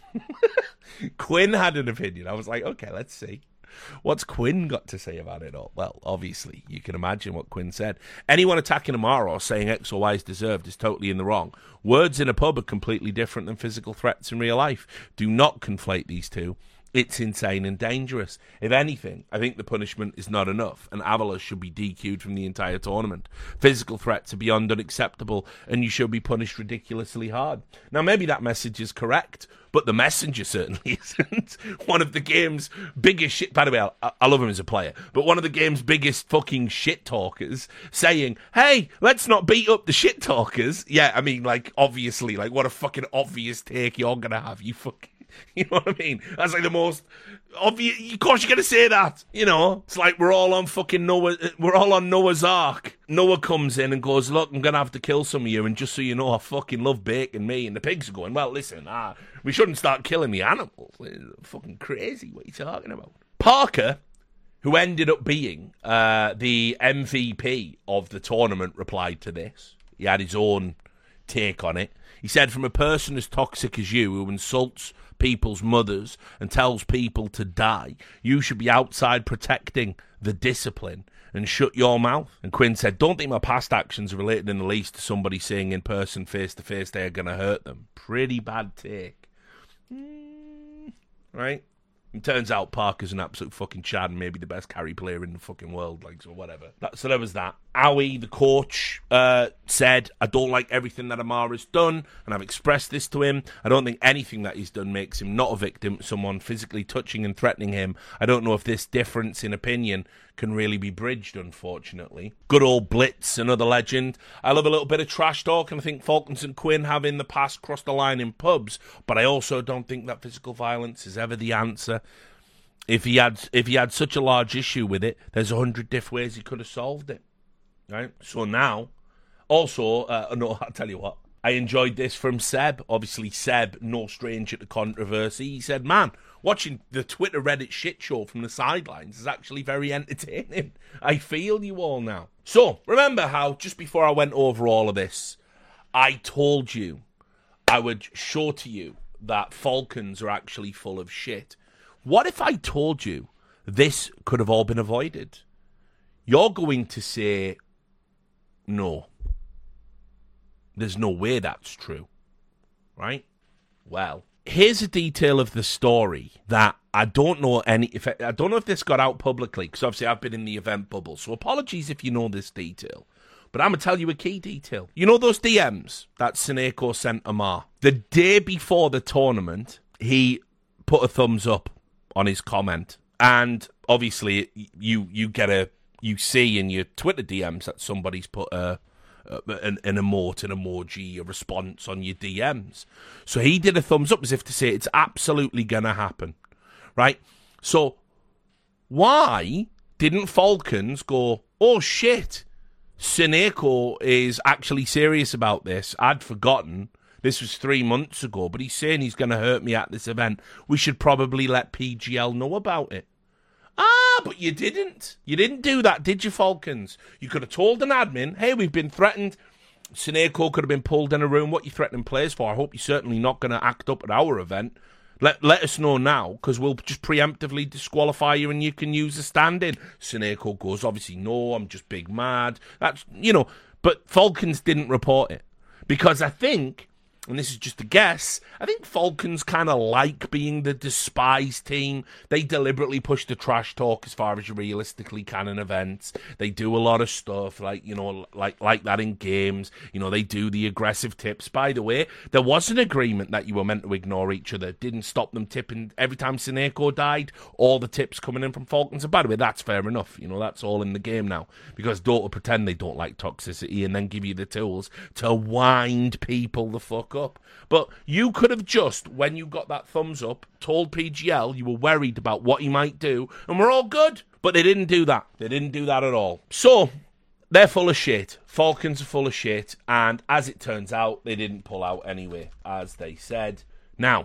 Speaker 1: had an opinion. I was like, okay, let's see. What's Quinn got to say about it all? Well, obviously, you can imagine what Quinn said. Anyone attacking Amara or saying X or Y is deserved is totally in the wrong. Words in a pub are completely different than physical threats in real life. Do not conflate these two. It's insane and dangerous. If anything, I think the punishment is not enough, and Avalos should be DQ'd from the entire tournament. Physical threats are beyond unacceptable, and you should be punished ridiculously hard. Now, maybe that message is correct, but the messenger certainly isn't. One of the game's biggest shit... By the way, I love him as a player, but one of the game's biggest fucking shit talkers saying, hey, let's not beat up the shit talkers. Yeah, I mean, like, obviously, like, what a fucking obvious take you're gonna have, you fucking... You know what I mean? That's like the most obvious. Of course, you're gonna say that. You know, it's like we're all on Noah's Ark. Noah comes in and goes, "Look, I'm gonna have to kill some of you, and just so you know, I fucking love bacon, me." And the pigs are going, "Well, listen, we shouldn't start killing the animals. It's fucking crazy. What are you talking about?" Parker, who ended up being the MVP of the tournament, replied to this. He had his own take on it. He said, "From a person as toxic as you, who insults people's mothers and tells people to die, you should be outside protecting the discipline and shut your mouth." And Quinn said, "Don't think my past actions are related in the least to somebody saying in person, face to face, they are going to hurt them." Pretty bad take. Right? It turns out Parker's an absolute fucking chad and maybe the best carry player in the fucking world, like, so whatever. So there was that. Owie, the coach, said, "I don't like everything that Amara's done, and I've expressed this to him. I don't think anything that he's done makes him not a victim, someone physically touching and threatening him. I don't know if this difference in opinion can really be bridged, unfortunately." Good old Blitz, another legend. "I love a little bit of trash talk, and I think Falcons and Quinn have in the past crossed the line in pubs, but I also don't think that physical violence is ever the answer. If he had such a large issue with it, there's 100 different ways he could have solved it." Right? So now, also, no, I'll tell you what, I enjoyed this from Seb. Obviously, Seb, no stranger to controversy. He said, "Man, watching the Twitter Reddit shit show from the sidelines is actually very entertaining. I feel you all now." So, remember how, just before I went over all of this, I told you I would show to you that Falcons are actually full of shit. What if I told you this could have all been avoided? You're going to say, no. There's no way that's true. Right? Well, here's a detail of the story that I don't know if this got out publicly, because obviously I've been in the event bubble, so apologies if you know this detail. But I'm going to tell you a key detail. You know those DMs that Sonego sent Amar? The day before the tournament, he put a thumbs up on his comment. And obviously, you see in your Twitter DMs that somebody's put an emote, an emoji, a response on your DMs. So he did a thumbs up as if to say it's absolutely going to happen, right? So why didn't Falcons go, "Oh shit, Sonego is actually serious about this. I'd forgotten. This was 3 months ago, but he's saying he's going to hurt me at this event. We should probably let PGL know about it." But you didn't. You didn't do that, did you, Falcons? You could have told an admin, "Hey, we've been threatened. Sonego could have been pulled in a room. What are you threatening players for? I hope you're certainly not going to act up at our event. Let us know now, because we'll just preemptively disqualify you and you can use a stand-in." Sonego goes, "Obviously, no, I'm just big mad." That's, but Falcons didn't report it. Because I think and this is just a guess, I think Falcons kind of like being the despised team. They deliberately push the trash talk as far as you realistically can in events. They do a lot of stuff like that in games. They do the aggressive tips. By the way, there was an agreement that you were meant to ignore each other. It didn't stop them tipping every time Sineko died. All the tips coming in from Falcons. And by the way, that's fair enough. That's all in the game now, because Dota pretend they don't like toxicity and then give you the tools to wind people the fuck up. But you could have just, when you got that thumbs up, told PGL you were worried about what he might do, and we're all good. But they didn't do that. They didn't do that at all. So they're full of shit. Falcons are full of shit, and as it turns out, they didn't pull out anyway, as they said. Now,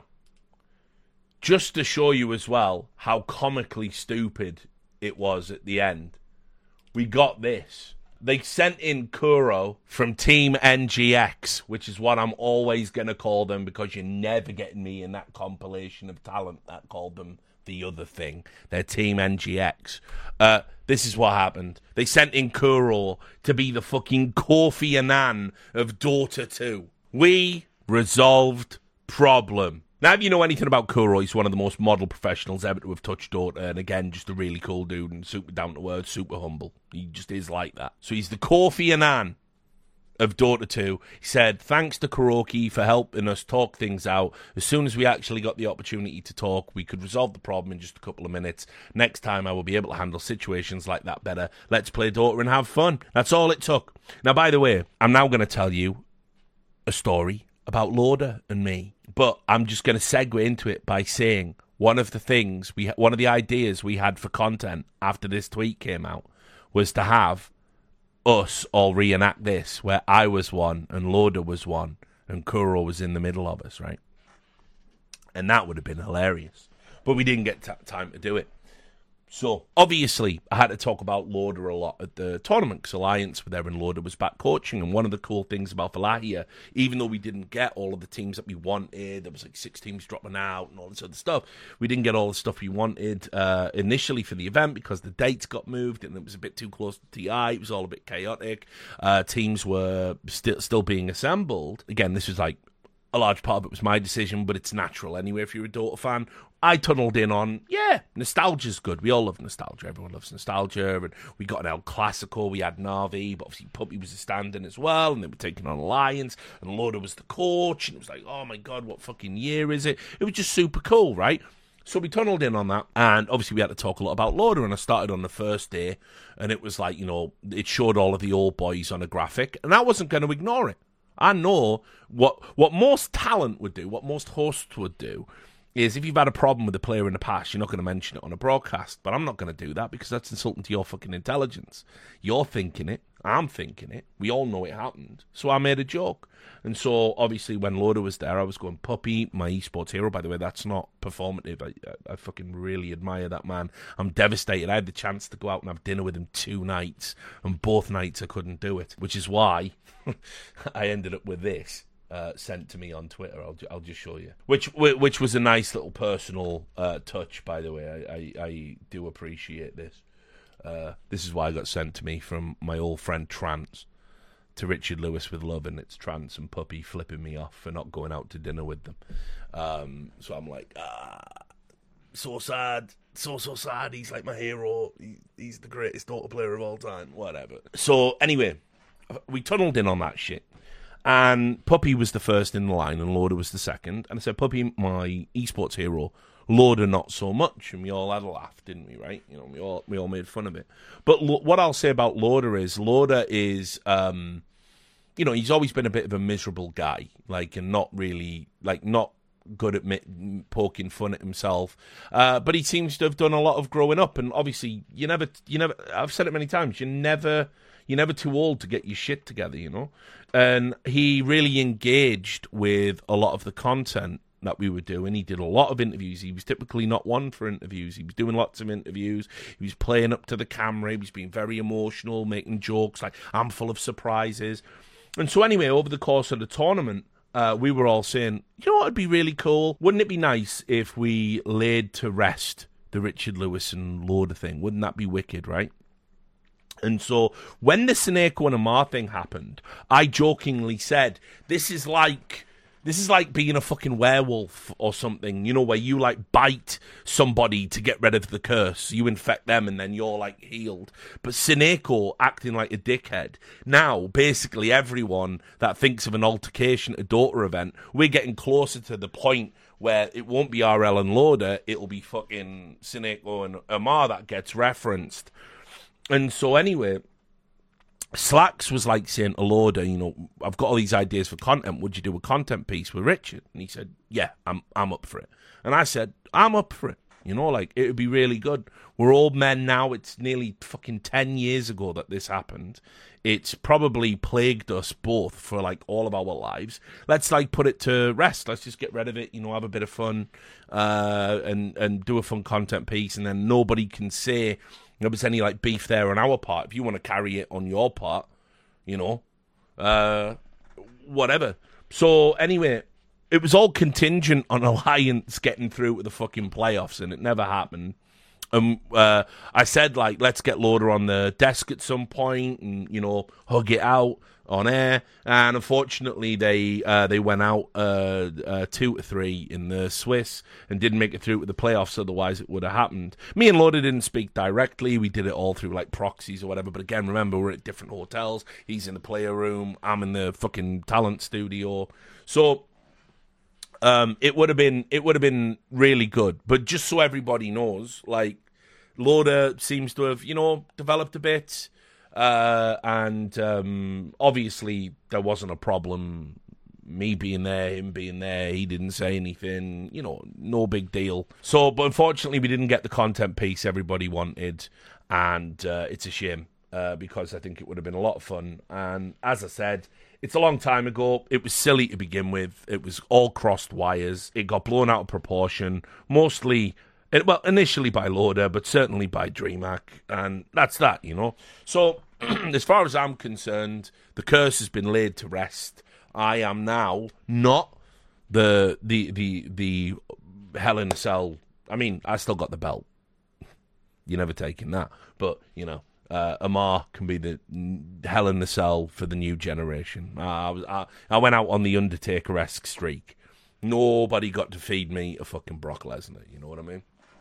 Speaker 1: just to show you as well how comically stupid it was at the end, we got this. They sent in Kuro from Team NGX, which is what I'm always going to call them, because you're never getting me in that compilation of talent that called them the other thing. They're Team NGX. This is what happened. They sent in Kuro to be the fucking Kofi Annan of Dota 2. We resolved problem. Now, if you know anything about Kuro, he's one of the most model professionals ever to have touched Dota, and again, just a really cool dude, and super down to earth, super humble. He just is like that. So he's the Kofi Annan of Dota 2. He said, thanks to Kuroki for helping us talk things out. As soon as we actually got the opportunity to talk, we could resolve the problem in just a couple of minutes. Next time I will be able to handle situations like that better. Let's play Dota and have fun. That's all it took. Now, by the way, I'm now going to tell you a story about Lauder and me. But I'm just going to segue into it by saying one of the ideas we had for content after this tweet came out was to have us all reenact this, where I was one and Lauder was one and Kuro was in the middle of us, right? And that would have been hilarious. But we didn't get time to do it. So, obviously, I had to talk about Lauder a lot at the tournament, because Alliance were there and Lauder was back coaching. And one of the cool things about Valahia, even though we didn't get all of the teams that we wanted, there was like 6 teams dropping out and all this other stuff, we didn't get all the stuff we wanted initially for the event, because the dates got moved and it was a bit too close to TI. It was all a bit chaotic. Teams were still being assembled. Again, this was like, a large part of it was my decision, but it's natural anyway if you're a Dota fan. I tunneled in on, nostalgia's good. We all love nostalgia. Everyone loves nostalgia. And we got an El Clasico. We had Na'Vi, but obviously Puppy was a stand-in as well, and they were taking on Alliance, and Lauder was the coach, and it was like, oh my God, what fucking year is it? It was just super cool, right? So we tunneled in on that, and obviously we had to talk a lot about Lauder, and I started on the first day, and it was like, it showed all of the old boys on a graphic, and I wasn't going to ignore it. I know what most talent would do, what most hosts would do, is if you've had a problem with a player in the past, you're not going to mention it on a broadcast. But I'm not going to do that, because that's insulting to your fucking intelligence. You're thinking it. I'm thinking it. We all know it happened. So I made a joke. And so, obviously, when Lauder was there, I was going, Puppy, my esports hero. By the way, that's not performative. I fucking really admire that man. I'm devastated. I had the chance to go out and have dinner with him 2 nights, and both nights I couldn't do it, which is why I ended up with this. Sent to me on Twitter. I'll just show you, which was a nice little personal touch, by the way. I do appreciate this. This is why I got sent to me from my old friend Trance, to Richard Lewis with love, and it's Trance and Puppy flipping me off for not going out to dinner with them. So I'm like, so sad, so sad. He's like my hero. He's the greatest Dota player of all time. Whatever. So anyway, we tunneled in on that shit. And Puppy was the first in the line, and Lauder was the second. And I said, Puppy, my esports hero. Lauder, not so much. And we all had a laugh, didn't we, right? We all made fun of it. But what I'll say about Lauder is, he's always been a bit of a miserable guy, and not really, not good at poking fun at himself. But he seems to have done a lot of growing up. And obviously, you never, I've said it many times, you're never too old to get your shit together, And he really engaged with a lot of the content that we were doing. He did a lot of interviews. He was typically not one for interviews. He was doing lots of interviews. He was playing up to the camera. He was being very emotional, making jokes like, I'm full of surprises. And so anyway, over the course of the tournament, we were all saying, what would be really cool? Wouldn't it be nice if we laid to rest the Richard Lewis and Lauder thing? Wouldn't that be wicked, right? And so when the Sineko and Amar thing happened, I jokingly said, this is like This is like being a fucking werewolf or something, you know, where you, like, bite somebody to get rid of the curse. You infect them and then you're, like, healed. But Sineko acting like a dickhead. Now, basically, everyone that thinks of an altercation at a Dota event, we're getting closer to the point where it won't be RL and Loader, it'll be fucking Sineko and Amar that gets referenced. And so anyway, Slacks was like saying to Loader, you know, I've got all these ideas for content. Would you do a content piece with Richard? And he said, yeah, I'm up for it. And I said, I'm up for it. You know, like, it would be really good. We're old men now. It's nearly fucking 10 years ago that this happened. It's probably plagued us both for, like, all of our lives. Let's, like, put it to rest. Let's just get rid of it, you know, have a bit of fun, and do a fun content piece. And then nobody can say there was any, like, beef there on our part. If you want to carry it on your part, you know, whatever. So, anyway, it was all contingent on Alliance getting through to the fucking playoffs, and it never happened. I said, like, let's get Loader on the desk at some point and, you know, hug it out on air. And unfortunately, they went out 2-3 in the Swiss and didn't make it through to the playoffs. Otherwise, it would have happened. Me and Loader didn't speak directly. We did it all through, like, proxies or whatever. But again, remember, we're at different hotels. He's in the player room. I'm in the fucking talent studio. So it would have been really good. But just so everybody knows, like, Loader seems to have, you know, developed a bit, and obviously there wasn't a problem. Me being there, him being there, he didn't say anything, you know, no big deal. So, but unfortunately, we didn't get the content piece everybody wanted, and it's a shame, because I think it would have been a lot of fun. And as I said, it's a long time ago. It was silly to begin with. It was all crossed wires. It got blown out of proportion, mostly, well, initially by Loader, but certainly by DreamHack, and that's that, you know. So, as far as I'm concerned, the curse has been laid to rest. I am now not the Hell in a Cell. I mean, I still got the belt. You're never taking that, but you know. Amar can be the Hell in the Cell for the new generation. I went out on the Undertaker-esque streak. Nobody got to feed me a fucking Brock Lesnar, you know what I mean?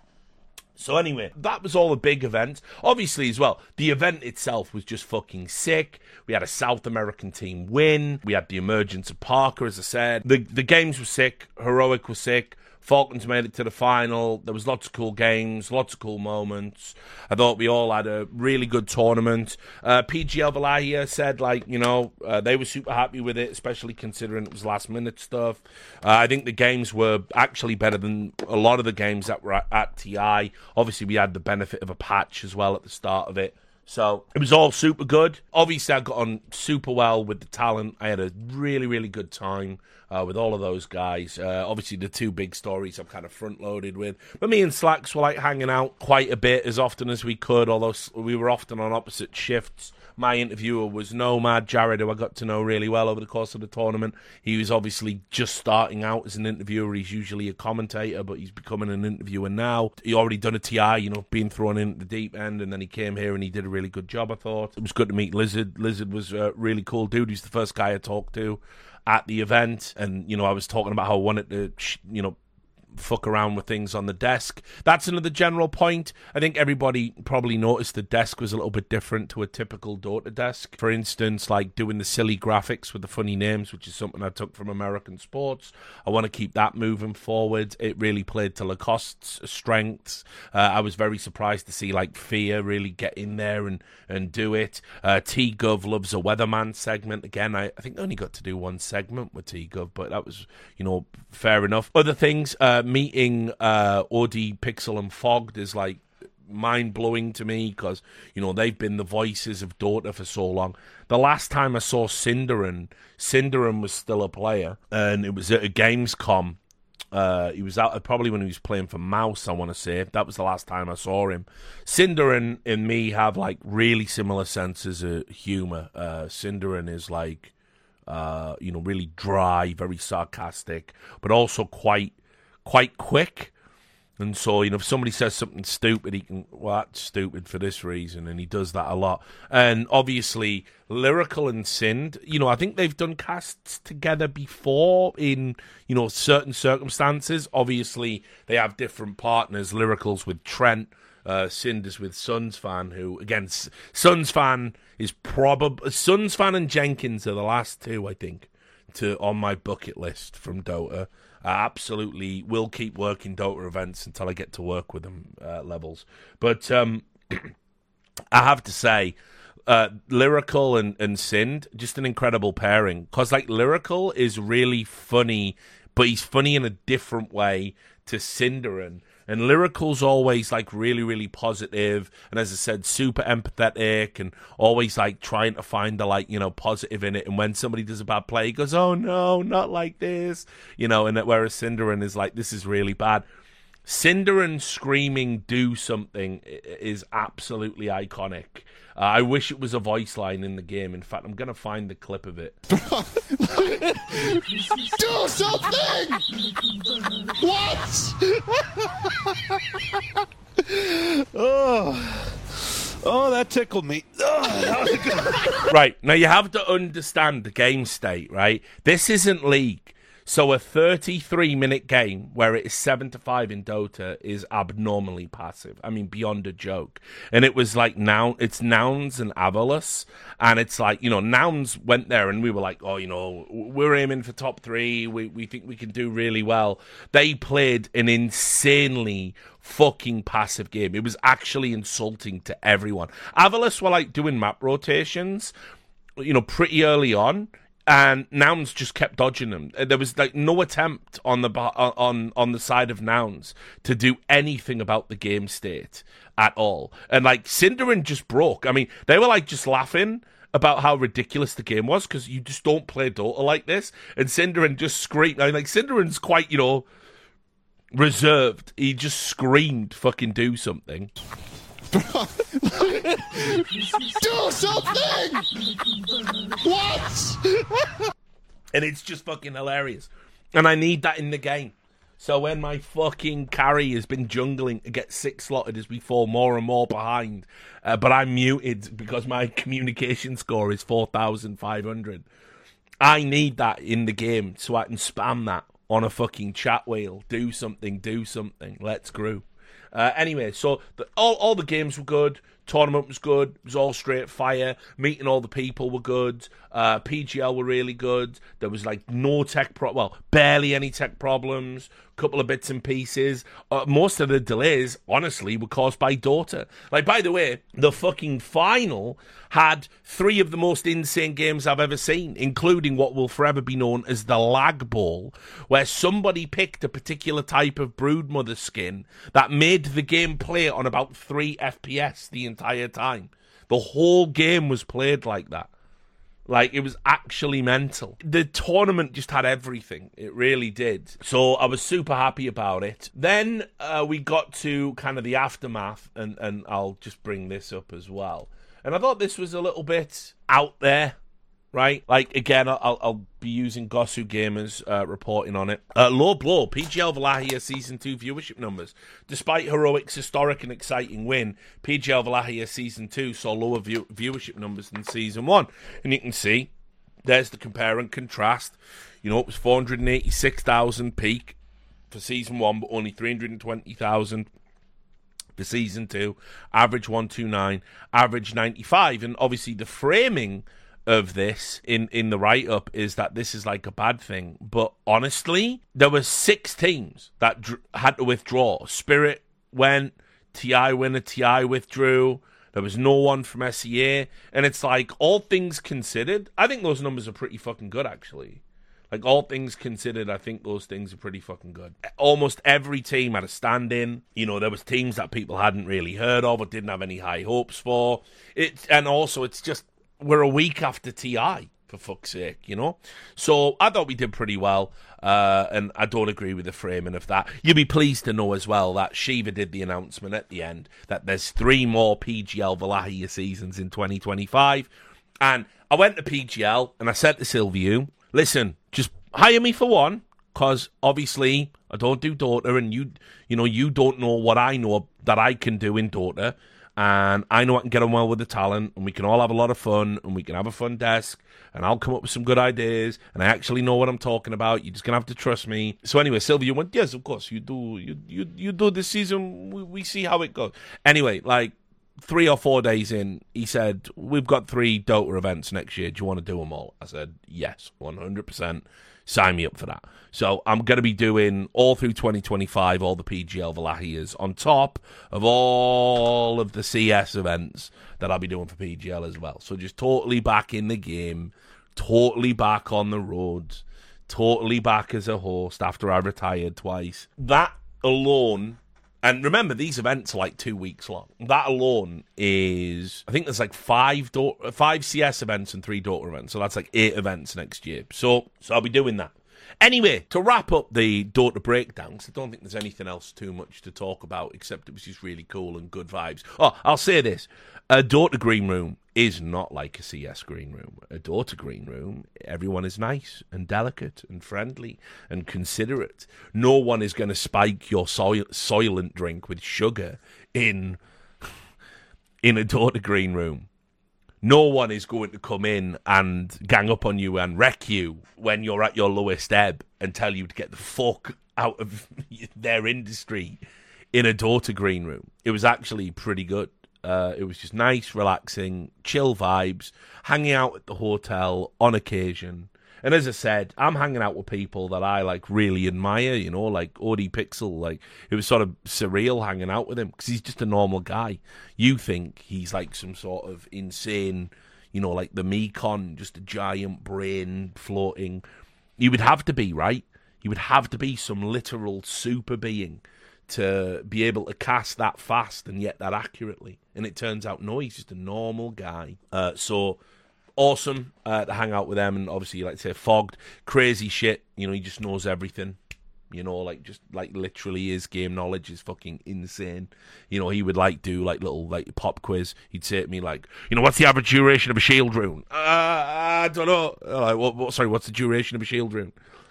Speaker 1: So anyway, that was all the big events. Obviously, as well, the event itself was just fucking sick. We had a South American team win. We had the emergence of Parker, as I said. The games were sick. Heroic was sick. Falcons made it to the final. There was lots of cool games, lots of cool moments. I thought we all had a really good tournament. PGL Valahia said, like, you know, they were super happy with it, especially considering it was last-minute stuff. I think the games were actually better than a lot of the games that were at TI. Obviously, we had the benefit of a patch as well at the start of it. So it was all super good. Obviously, I got on super well with the talent. I had a really, really good time with all of those guys. Obviously, the two big stories I'm kind of front-loaded with. But me and Slacks were like hanging out quite a bit as often as we could, although we were often on opposite shifts. My interviewer was Nomad Jared, who I got to know really well over the course of the tournament. He was obviously just starting out as an interviewer. He's usually a commentator, but he's becoming an interviewer now. He already done a TI, you know, being thrown in at the deep end, and then he came here and he did a really good job, I thought. It was good to meet Lizard. Lizard was a really cool dude. He's the first guy I talked to at the event, and, you know, I was talking about how I wanted to, you know, fuck around with things on the desk. That's another general point. I think everybody probably noticed the desk was a little bit different to a typical Dota desk. For instance, like doing the silly graphics with the funny names, which is something I took from American sports. I want to keep that moving forward. It really played to Lacoste's strengths. I was very surprised to see like Fear really get in there and do it. T-Gov loves a weatherman segment. Again, I think I only got to do one segment with T-Gov, but that was, you know, fair enough. Other things, meeting OD, Pixel, and Fogged is like mind-blowing to me because, you know, they've been the voices of Dota for so long. The last time I saw Cinderin was still a player, and it was at a Gamescom. He was out probably when he was playing for Mouse, I want to say. That was the last time I saw him. Cinderin and me have like really similar senses of humor. Cinderin is like, you know, really dry, very sarcastic, but also quite quick. And so, if somebody says something stupid, he can, well, that's stupid for this reason, and he does that a lot. And obviously, Lyrical and Sind, I think they've done casts together before in, certain circumstances. Obviously, they have different partners. Lyrical's with Trent, Sind is with Suns Fan, who, again, Suns Fan is probably, Suns Fan and Jenkins are the last two, I think, on my bucket list from Dota. I absolutely will keep working Dota events until I get to work with them levels. But I have to say, Lyrical and Sind, just an incredible pairing. Because, Lyrical is really funny, but he's funny in a different way to Cinderin. And Lyrical's always, really, really positive, and as I said, super empathetic, and always, trying to find the, positive in it. And when somebody does a bad play, he goes, oh, no, not like this. And whereas Cinderin is this is really bad. Cinderin screaming, do something, is absolutely iconic. I wish it was a voice line in the game. In fact, I'm going to find the clip of it.
Speaker 3: Do something! What? Oh, that tickled me.
Speaker 1: Right, now you have to understand the game state, right? This isn't League. So a 33-minute game where it is 7-5 in Dota is abnormally passive. I mean, beyond a joke. And it was it's Nouns and Avalus. And it's Nouns went there and we were like, oh, we're aiming for top 3. We think we can do really well. They played an insanely fucking passive game. It was actually insulting to everyone. Avalus were doing map rotations, pretty early on. And Nouns just kept dodging them. There was no attempt on the side of Nouns to do anything about the game state at all. And Cinderin just broke. I mean, they were just laughing about how ridiculous the game was because you just don't play Dota like this. And Cinderin just screamed. I mean, Cinderin's quite reserved. He just screamed, "Fucking do something."
Speaker 3: Do something! What?
Speaker 1: And it's just fucking hilarious. And I need that in the game. So when my fucking carry has been jungling to get 6-slotted as we fall more and more behind, but I'm muted because my communication score is 4,500, I need that in the game so I can spam that on a fucking chat wheel. Do something, let's grow. Anyway, so all the games were good. Tournament was good. It was all straight fire. Meeting all the people were good. PGL were really good. There was no barely any tech problems. Couple of bits and pieces. Most of the delays, honestly, were caused by Dota. By the way, the fucking final had 3 of the most insane games I've ever seen, including what will forever be known as the lag ball, where somebody picked a particular type of Broodmother skin that made the game play on about 3 FPS the entire time. The whole game was played like that. It was actually mental. The tournament just had everything. It really did. So I was super happy about it. Then we got to kind of the aftermath, and I'll just bring this up as well. And I thought this was a little bit out there, right? Again, I'll be using Gosu Gamers reporting on it. Low blow, PGL Valahia Season 2 viewership numbers. Despite Heroic's historic and exciting win, PGL Valahia Season 2 saw lower viewership numbers than Season 1. And you can see, there's the compare and contrast. It was 486,000 peak for Season 1, but only 320,000 for Season 2. Average 129, average 95. And obviously the framing of this in the write-up is that this is a bad thing. But honestly, there were 6 teams that had to withdraw. Spirit went, TI winner, TI withdrew. There was no one from SEA. And it's all things considered, I think those numbers are pretty fucking good, actually. All things considered, I think those things are pretty fucking good. Almost every team had a stand-in. There was teams that people hadn't really heard of or didn't have any high hopes for. And also, it's just, we're a week after TI, for fuck's sake, So I thought we did pretty well, and I don't agree with the framing of that. You'll be pleased to know as well that Shiva did the announcement at the end that there's 3 more PGL Valahia seasons in 2025. And I went to PGL and I said to Sylviu, listen, just hire me for one, because obviously I don't do Dota, and you don't know what I know that I can do in Dota, and I know I can get on well with the talent, and we can all have a lot of fun, and we can have a fun desk, and I'll come up with some good ideas, and I actually know what I'm talking about. You're just gonna have to trust me. So anyway, Sylvia went, yes, of course you do. You do this season. We see how it goes. Anyway, like 3 or 4 days in, he said, we've got 3 Dota events next year. Do you want to do them all? I said, yes, 100%. Sign me up for that. So I'm going to be doing all through 2025, all the PGL Valahias, on top of all of the CS events that I'll be doing for PGL as well. So just totally back in the game, totally back on the road, totally back as a host after I retired twice. That alone... And remember, these events are like 2 weeks long. That alone is, I think there's like 5 CS events and 3 Dota events. So that's like 8 events next year. So I'll be doing that. Anyway, to wrap up the Dota breakdown, because I don't think there's anything else too much to talk about, except it was just really cool and good vibes. Oh, I'll say this. A Dota green room is not like a CS green room. A Dota green room, everyone is nice and delicate and friendly and considerate. No one is going to spike your Soylent drink with sugar in a Dota green room. No one is going to come in and gang up on you and wreck you when you're at your lowest ebb and tell you to get the fuck out of their industry in a Dota green room. It was actually pretty good. It was just nice, relaxing, chill vibes, hanging out at the hotel on occasion. And as I said, I'm hanging out with people that I like really admire, like Odie Pixel. Like, it was sort of surreal hanging out with him because he's just a normal guy. You think he's like some sort of insane, like the Mekon, just a giant brain floating. You would have to be, right? You would have to be some literal super being to be able to cast that fast and yet that accurately. And it turns out, no, he's just a normal guy. So awesome to hang out with them. And obviously, like I say, Fogged, crazy shit. He just knows everything. Literally his game knowledge is fucking insane. He would do little pop quiz. He'd say to me what's the average duration of a shield rune? I don't know. What's the duration of a shield rune?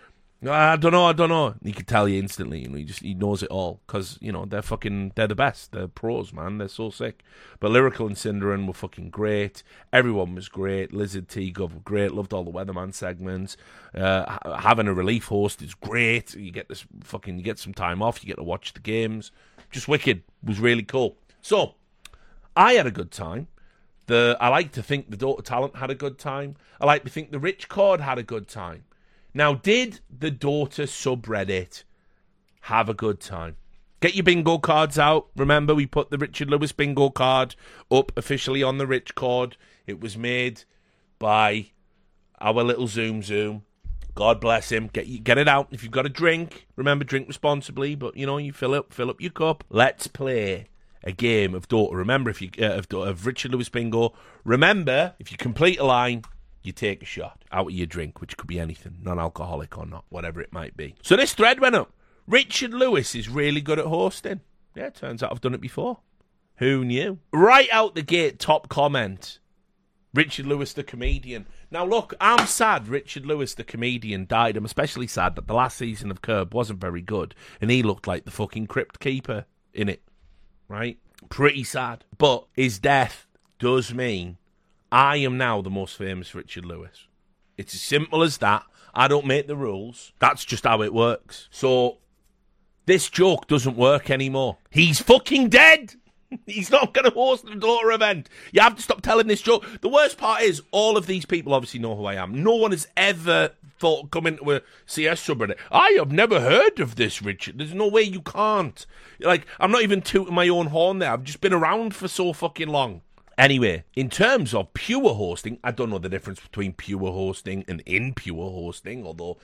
Speaker 1: I don't know. He could tell you instantly. He knows it all because they're the best. They're pros, man. They're so sick. But Lyrical and Cinderin were fucking great. Everyone was great. Lizard T-Gov were great. Loved all the Weatherman segments. Having a relief host is great. You get you get some time off. You get to watch the games. Just wicked. It was really cool. So I had a good time. I like to think the Dota talent had a good time. I like to think the Rich Cord had a good time. Now, did the Dota subreddit have a good time? Get your bingo cards out. Remember, we put the Richard Lewis bingo card up officially on the Rich Cord. It was made by our little Zoom. God bless him. Get it out. If you've got a drink, remember, drink responsibly. But, you fill up your cup. Let's play a game of Dota. Remember, if you of Richard Lewis bingo. Remember, if you complete a line, you take a shot out of your drink, which could be anything, non-alcoholic or not, whatever it might be. So this thread went up. Richard Lewis is really good at hosting. Yeah, turns out I've done it before. Who knew? Right out the gate, top comment. Richard Lewis, the comedian. Now look, I'm sad Richard Lewis, the comedian, died. I'm especially sad that the last season of Curb wasn't very good, and he looked like the fucking Crypt Keeper in it. Right? Pretty sad. But his death does mean I am now the most famous Richard Lewis. It's as simple as that. I don't make the rules. That's just how it works. So, this joke doesn't work anymore. He's fucking dead! He's not going to host the Dota event. You have to stop telling this joke. The worst part is, all of these people obviously know who I am. No one has ever thought, come into a CS subreddit, I have never heard of this, Richard. There's no way you can't. I'm not even tooting my own horn there. I've just been around for so fucking long. Anyway, in terms of pure hosting, I don't know the difference between pure hosting and impure hosting, although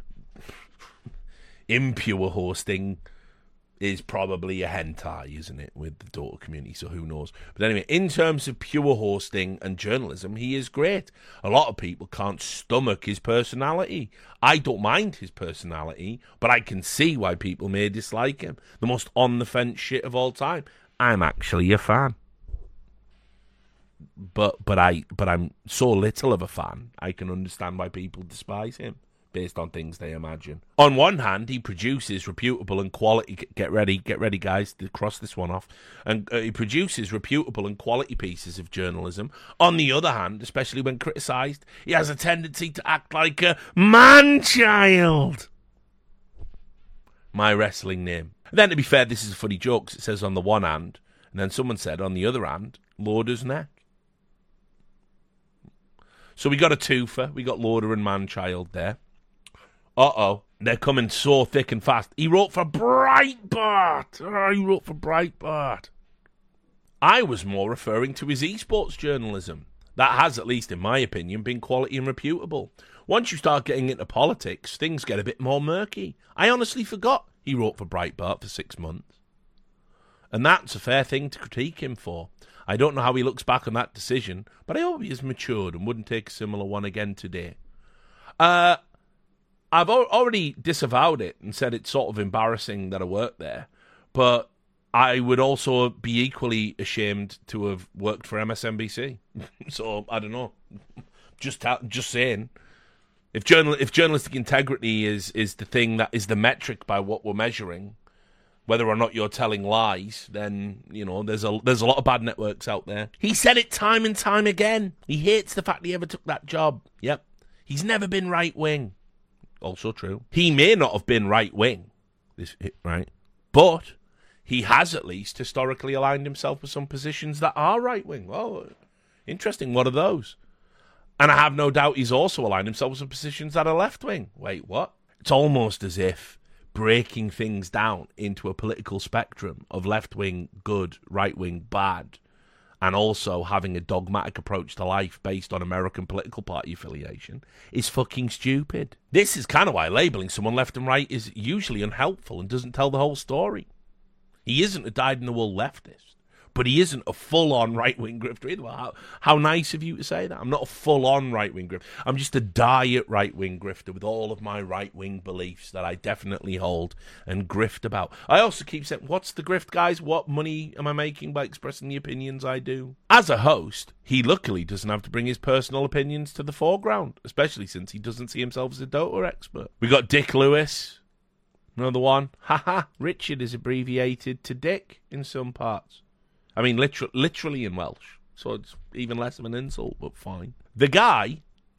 Speaker 1: impure hosting is probably a hentai, isn't it, with the Dota community, so who knows. But anyway, in terms of pure hosting and journalism, he is great. A lot of people can't stomach his personality. I don't mind his personality, but I can see why people may dislike him. The most on-the-fence shit of all time. I'm actually a fan. But I'm so little of a fan, I can understand why people despise him. based on things they imagine. On one hand, he produces reputable and quality... Get ready, guys, to cross this one off. And he produces reputable and quality pieces of journalism. On the other hand, especially when criticised, he has a tendency to act like a man-child. My wrestling name. And then, to be fair, this is a funny joke, 'cause it says on the one hand, and then someone said on the other hand, Lauder's neck. So we got a twofer. We got Lauder and man-child there. Uh-oh. They're coming so thick and fast. He wrote for Breitbart. I was more referring to his esports journalism. That has, at least in my opinion, been quality and reputable. Once you start getting into politics, things get a bit more murky. I honestly forgot he wrote for Breitbart for 6 months. And that's a fair thing to critique him for. I don't know how he looks back on that decision, but I hope he has matured and wouldn't take a similar one again today. I've already disavowed it and said it's sort of embarrassing that I worked there, but I would also be equally ashamed to have worked for MSNBC. So, I don't know. Just saying. If journalistic integrity is the thing that is the metric by what we're measuring, whether or not you're telling lies, then, you know, there's a lot of bad networks out there. He said it time and time again. He hates the fact he ever took that job. Yep. He's never been right-wing. Also true. He may not have been right-wing, right? But he has at least historically aligned himself with some positions that are right-wing. Well, interesting. What are those? And I have no doubt he's also aligned himself with some positions that are left-wing. Wait, what? It's almost as if breaking things down into a political spectrum of left-wing good, right-wing bad, and also having a dogmatic approach to life based on American political party affiliation is fucking stupid. This is kind of why labeling someone left and right is usually unhelpful and doesn't tell the whole story. He isn't a dyed-in-the-wool leftist, but he isn't a full-on right-wing grifter either. Well, how nice of you to say that. I'm not a full-on right-wing grifter. I'm just a diet right-wing grifter with all of my right-wing beliefs that I definitely hold and grift about. I also keep saying, what's the grift, guys? What money am I making by expressing the opinions I do? As a host, he luckily doesn't have to bring his personal opinions to the foreground, especially since he doesn't see himself as a Dota expert. We got Dick Lewis, another one. Haha, Richard is abbreviated to Dick in some parts. I mean, literally in Welsh, so it's even less of an insult, but fine. The guy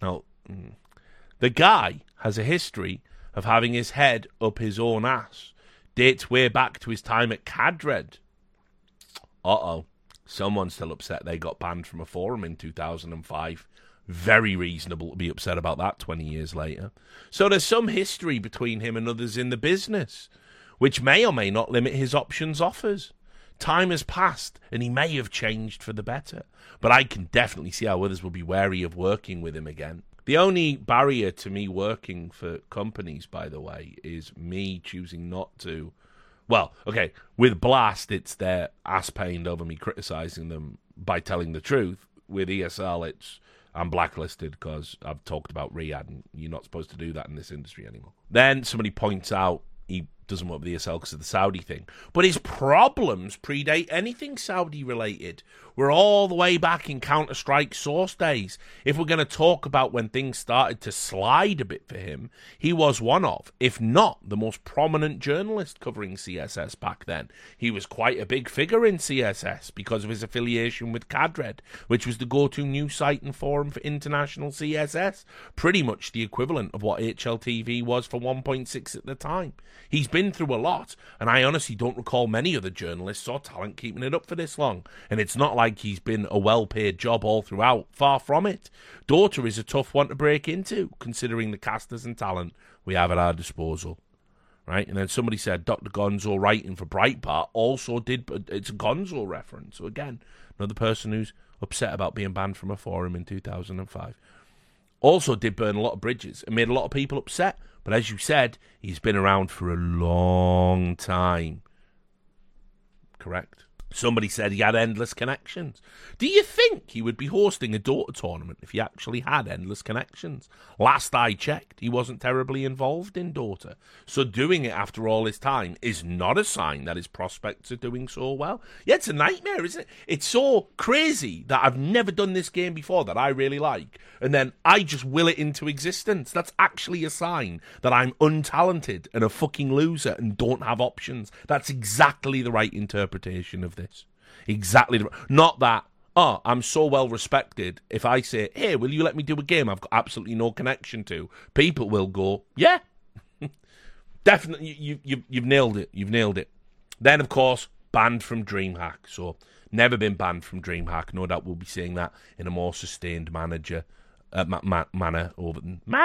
Speaker 1: has a history of having his head up his own ass. Dates way back to his time at Cadred. Uh-oh. Someone's still upset they got banned from a forum in 2005. Very reasonable to be upset about that 20 years later. So there's some history between him and others in the business, which may or may not limit his options offers. Time has passed, and he may have changed for the better, but I can definitely see how others will be wary of working with him again. The only barrier to me working for companies, by the way, is me choosing not to. Well, okay, with Blast, it's their ass pained over me criticising them by telling the truth. With ESL, I'm blacklisted because I've talked about Riyadh, and you're not supposed to do that in this industry anymore. Then somebody points out he doesn't work with ESL because of the Saudi thing. But his problems predate anything Saudi-related. We're all the way back in Counter-Strike Source days. If we're going to talk about when things started to slide a bit for him, he was one of, if not the most prominent journalist covering CSS back then. He was quite a big figure in CSS because of his affiliation with Cadred, which was the go-to news site and forum for international CSS. Pretty much the equivalent of what HLTV was for 1.6 at the time. He's been through a lot, and I honestly don't recall many other journalists or talent keeping it up for this long. And it's not like he's been a well-paid job all throughout. Far from it. Dota is a tough one to break into, considering the casters and talent we have at our disposal. Right? And then somebody said Dr. Gonzo writing for Breitbart also did, but it's a Gonzo reference. So again, another person who's upset about being banned from a forum in 2005. Also did burn a lot of bridges and made a lot of people upset. But as you said, he's been around for a long time. Correct. Somebody said he had endless connections. Do you think he would be hosting a Dota tournament if he actually had endless connections? Last I checked, he wasn't terribly involved in Dota. So doing it after all his time is not a sign that his prospects are doing so well. Yeah, it's a nightmare, isn't it? It's so crazy that I've never done this game before that I really like, and then I just will it into existence. That's actually a sign that I'm untalented and a fucking loser and don't have options. That's exactly the right interpretation of this. Exactly. Not that, oh, I'm so well respected. If I say, hey, will you let me do a game I've got absolutely no connection to? People will go, yeah. Definitely, you've nailed it. You've nailed it. Then, of course, banned from DreamHack. So, never been banned from DreamHack. No doubt we'll be seeing that in a more sustained manner over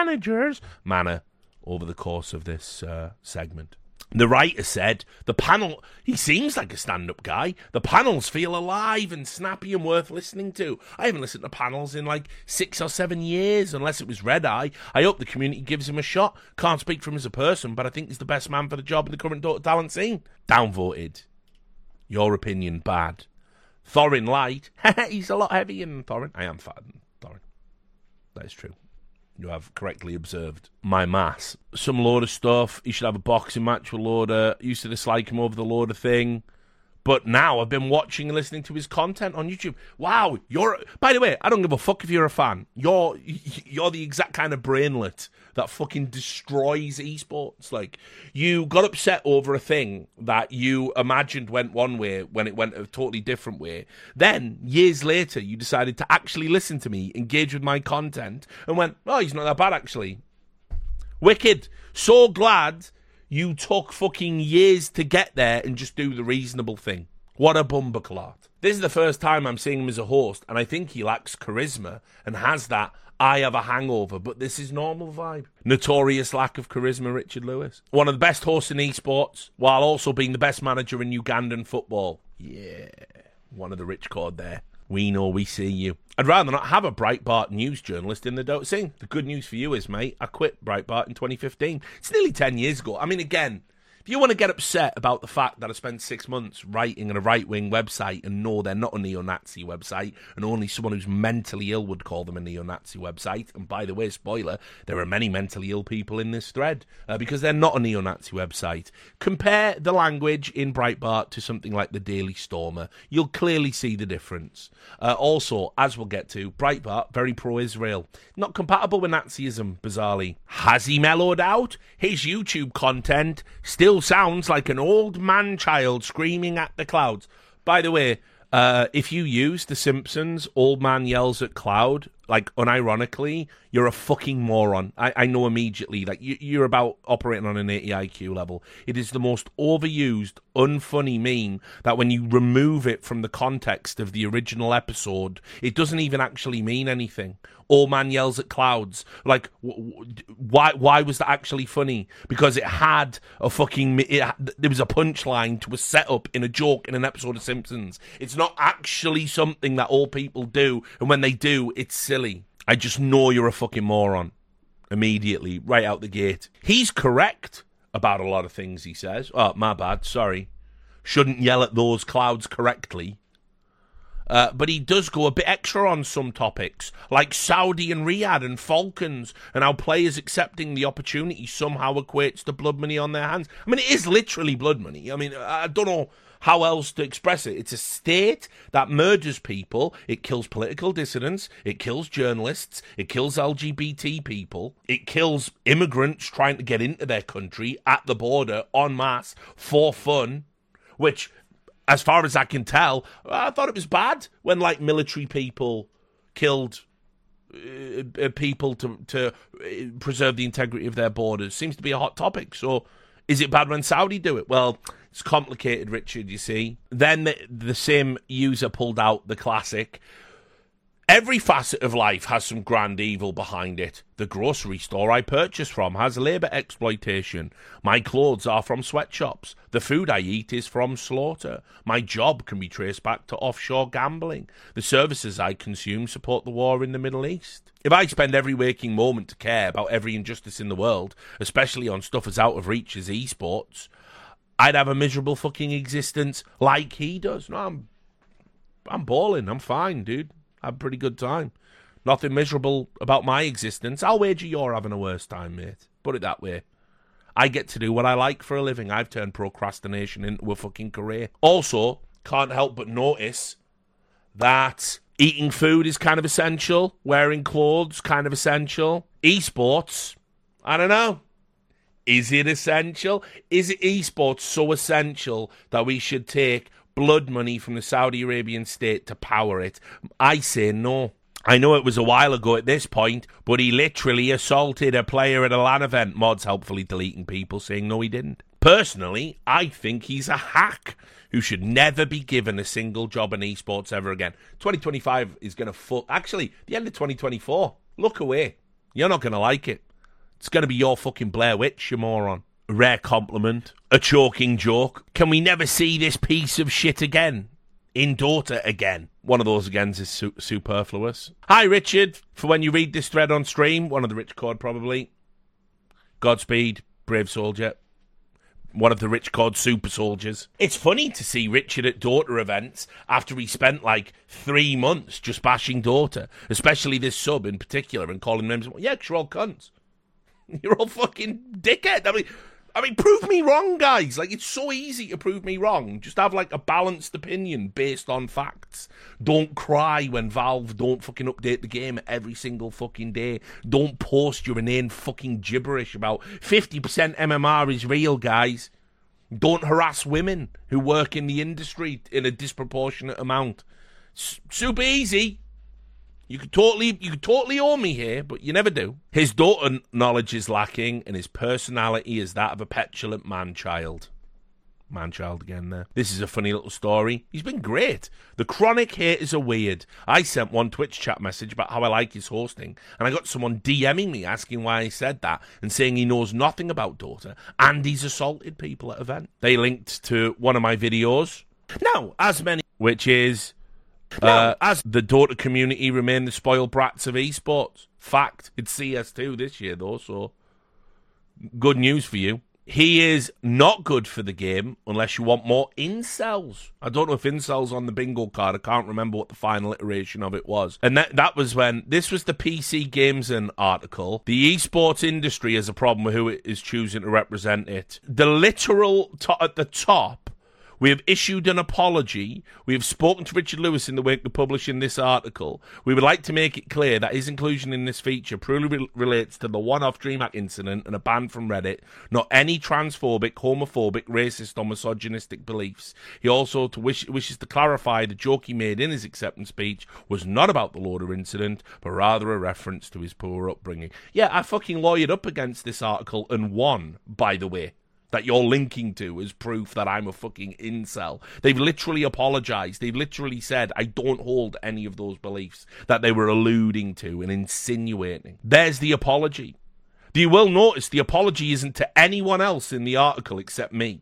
Speaker 1: the course of this segment. The writer said, the panel, he seems like a stand-up guy. The panels feel alive and snappy and worth listening to. I haven't listened to panels in like 6 or 7 years, unless it was Red Eye. I hope the community gives him a shot. Can't speak for him as a person, but I think he's the best man for the job in the current Dota talent scene. Downvoted. Your opinion, bad. Thorin Light. He's a lot heavier than Thorin. I am fatter than Thorin. That is true. You have correctly observed my mass. Some Lauder stuff. He should have a boxing match with Lauder. Used to dislike him over the Lauder thing. But now I've been watching and listening to his content on YouTube. Wow, by the way, I don't give a fuck if you're a fan. You're the exact kind of brainlet that fucking destroys esports. Like, you got upset over a thing that you imagined went one way when it went a totally different way. Then, years later, you decided to actually listen to me, engage with my content, and went, oh, he's not that bad, actually. Wicked. So glad you took fucking years to get there and just do the reasonable thing. What a bumperclot. This is the first time I'm seeing him as a host, and I think he lacks charisma and has that I have a hangover, but this is normal vibe. Notorious lack of charisma, Richard Lewis. One of the best hosts in esports, while also being the best manager in Ugandan football. Yeah, one of the rich chord there. We know, we see you. I'd rather not have a Breitbart news journalist in the Dota scene. The good news for you is, mate, I quit Breitbart in 2015. It's nearly 10 years ago. I mean, again, if you want to get upset about the fact that I spent 6 months writing on a right-wing website and know they're not a neo-Nazi website, and only someone who's mentally ill would call them a neo-Nazi website, and by the way, spoiler, there are many mentally ill people in this thread, because they're not a neo-Nazi website. Compare the language in Breitbart to something like the Daily Stormer. You'll clearly see the difference. Also, as we'll get to, Breitbart, very pro-Israel. Not compatible with Nazism, bizarrely. Has he mellowed out? His YouTube content still sounds like an old man-child screaming at the clouds. By the way, if you use The Simpsons, Old Man Yells at Cloud, like, unironically, you're a fucking moron. I know immediately. Like, you're about operating on an 80 IQ level. It is the most overused, unfunny meme that when you remove it from the context of the original episode, it doesn't even actually mean anything. Old Man Yells at Clouds. Like, why was that actually funny? Because it had a fucking... there was a punchline to a setup in a joke in an episode of Simpsons. It's not actually something that all people do, and when they do, it's silly. I just know you're a fucking moron. Immediately, right out the gate. He's correct about a lot of things he says. Oh, my bad, sorry. Shouldn't yell at those clouds correctly. But he does go a bit extra on some topics, like Saudi and Riyadh and Falcons, and how players accepting the opportunity somehow equates to blood money on their hands. I mean, it is literally blood money. I mean, I don't know how else to express it. It's a state that murders people. It kills political dissidents. It kills journalists. It kills LGBT people. It kills immigrants trying to get into their country at the border en masse for fun, which... as far as I can tell, I thought it was bad when, like, military people killed people to preserve the integrity of their borders. Seems to be a hot topic. So, is it bad when Saudi do it? Well, it's complicated, Richard, you see. Then the same user pulled out the classic. Every facet of life has some grand evil behind it. The grocery store I purchase from has labour exploitation. My clothes are from sweatshops. The food I eat is from slaughter. My job can be traced back to offshore gambling. The services I consume support the war in the Middle East. If I spend every waking moment to care about every injustice in the world, especially on stuff as out of reach as esports, I'd have a miserable fucking existence like he does. No, I'm balling. I'm fine, dude. I have a pretty good time. Nothing miserable about my existence. I'll wager you're having a worse time, mate. Put it that way. I get to do what I like for a living. I've turned procrastination into a fucking career. Also, can't help but notice that eating food is kind of essential. Wearing clothes, kind of essential. Esports, I don't know. Is it essential? Is esports so essential that we should take blood money from the Saudi Arabian state to power it? I say no. I know it was a while ago at this point, but he literally assaulted a player at a LAN event. Mods helpfully deleting people saying no, he didn't. Personally, I think he's a hack who should never be given a single job in esports ever again. 2025 is going to actually, the end of 2024, look away. You're not going to like it. It's going to be your fucking Blair Witch, you moron. A rare compliment. A choking joke. Can we never see this piece of shit again? In Dota again. One of those agains is superfluous. Hi, Richard. For when you read this thread on stream, one of the Rich Cord probably. Godspeed, brave soldier. One of the Rich Cord super soldiers. It's funny to see Richard at Dota events after he spent like 3 months just bashing Dota. Especially this sub in particular and calling names. Yeah, 'cause you're all cunts. You're all fucking dickhead. I mean, prove me wrong, guys. Like, it's so easy to prove me wrong. Just have, like, a balanced opinion based on facts. Don't cry when Valve don't fucking update the game every single fucking day. Don't post your inane fucking gibberish about 50% MMR is real, guys. Don't harass women who work in the industry in a disproportionate amount. Super easy. You could totally owe me here, but you never do. His Dota knowledge is lacking, and his personality is that of a petulant man-child. Man-child again there. This is a funny little story. He's been great. The chronic haters are weird. I sent one Twitch chat message about how I like his hosting, and I got someone DMing me asking why I said that, and saying he knows nothing about Dota, and he's assaulted people at events. They linked to one of my videos. Now, as many, which is... as the Dota community remain the spoiled brats of esports. Fact, it's CS2 this year though, so good news for you. He is not good for the game unless you want more incels. I don't know if incels on the bingo card. I can't remember what the final iteration of it was. And that was when, this was the PC Games article. The esports industry has a problem with who it is choosing to represent it. The literal at the top, we have issued an apology. We have spoken to Richard Lewis in the wake of publishing this article. We would like to make it clear that his inclusion in this feature purely relates to the one-off DreamHack incident and a ban from Reddit, not any transphobic, homophobic, racist or misogynistic beliefs. He also wishes to clarify the joke he made in his acceptance speech was not about the Loader incident, but rather a reference to his poor upbringing. Yeah, I fucking lawyered up against this article and won, by the way, that you're linking to as proof that I'm a fucking incel. They've literally apologized. They've literally said, I don't hold any of those beliefs that they were alluding to and insinuating. There's the apology. You will notice the apology isn't to anyone else in the article except me.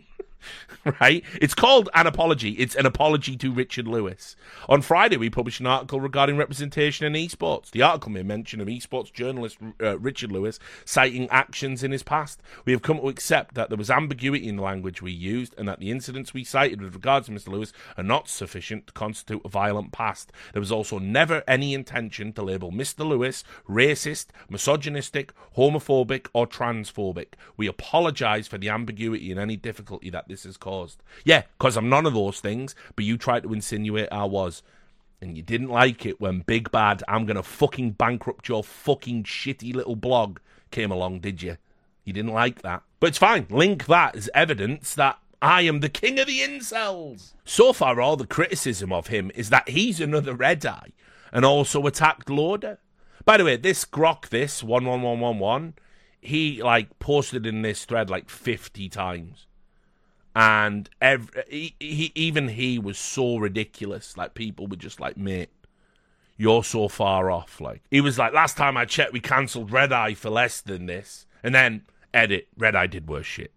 Speaker 1: Right? It's called an apology. It's an apology to Richard Lewis. On Friday, we published an article regarding representation in esports. The article made mention of esports journalist Richard Lewis citing actions in his past. We have come to accept that there was ambiguity in the language we used and that the incidents we cited with regards to Mr. Lewis are not sufficient to constitute a violent past. There was also never any intention to label Mr. Lewis racist, misogynistic, homophobic, or transphobic. We apologize for the ambiguity and any difficulty that this has caused. Yeah, because I'm none of those things, but you tried to insinuate I was. And you didn't like it when Big Bad, I'm going to fucking bankrupt your fucking shitty little blog came along, did you? You didn't like that. But it's fine. Link that as evidence that I am the king of the incels. So far, all the criticism of him is that he's another Red Eye and also attacked Loader. By the way, this Grok, this 11111, he posted in this thread 50 times. And even he was so ridiculous. People were just mate, you're so far off. He was last time I checked, we cancelled Red Eye for less than this. And then, edit, Red Eye did worse shit.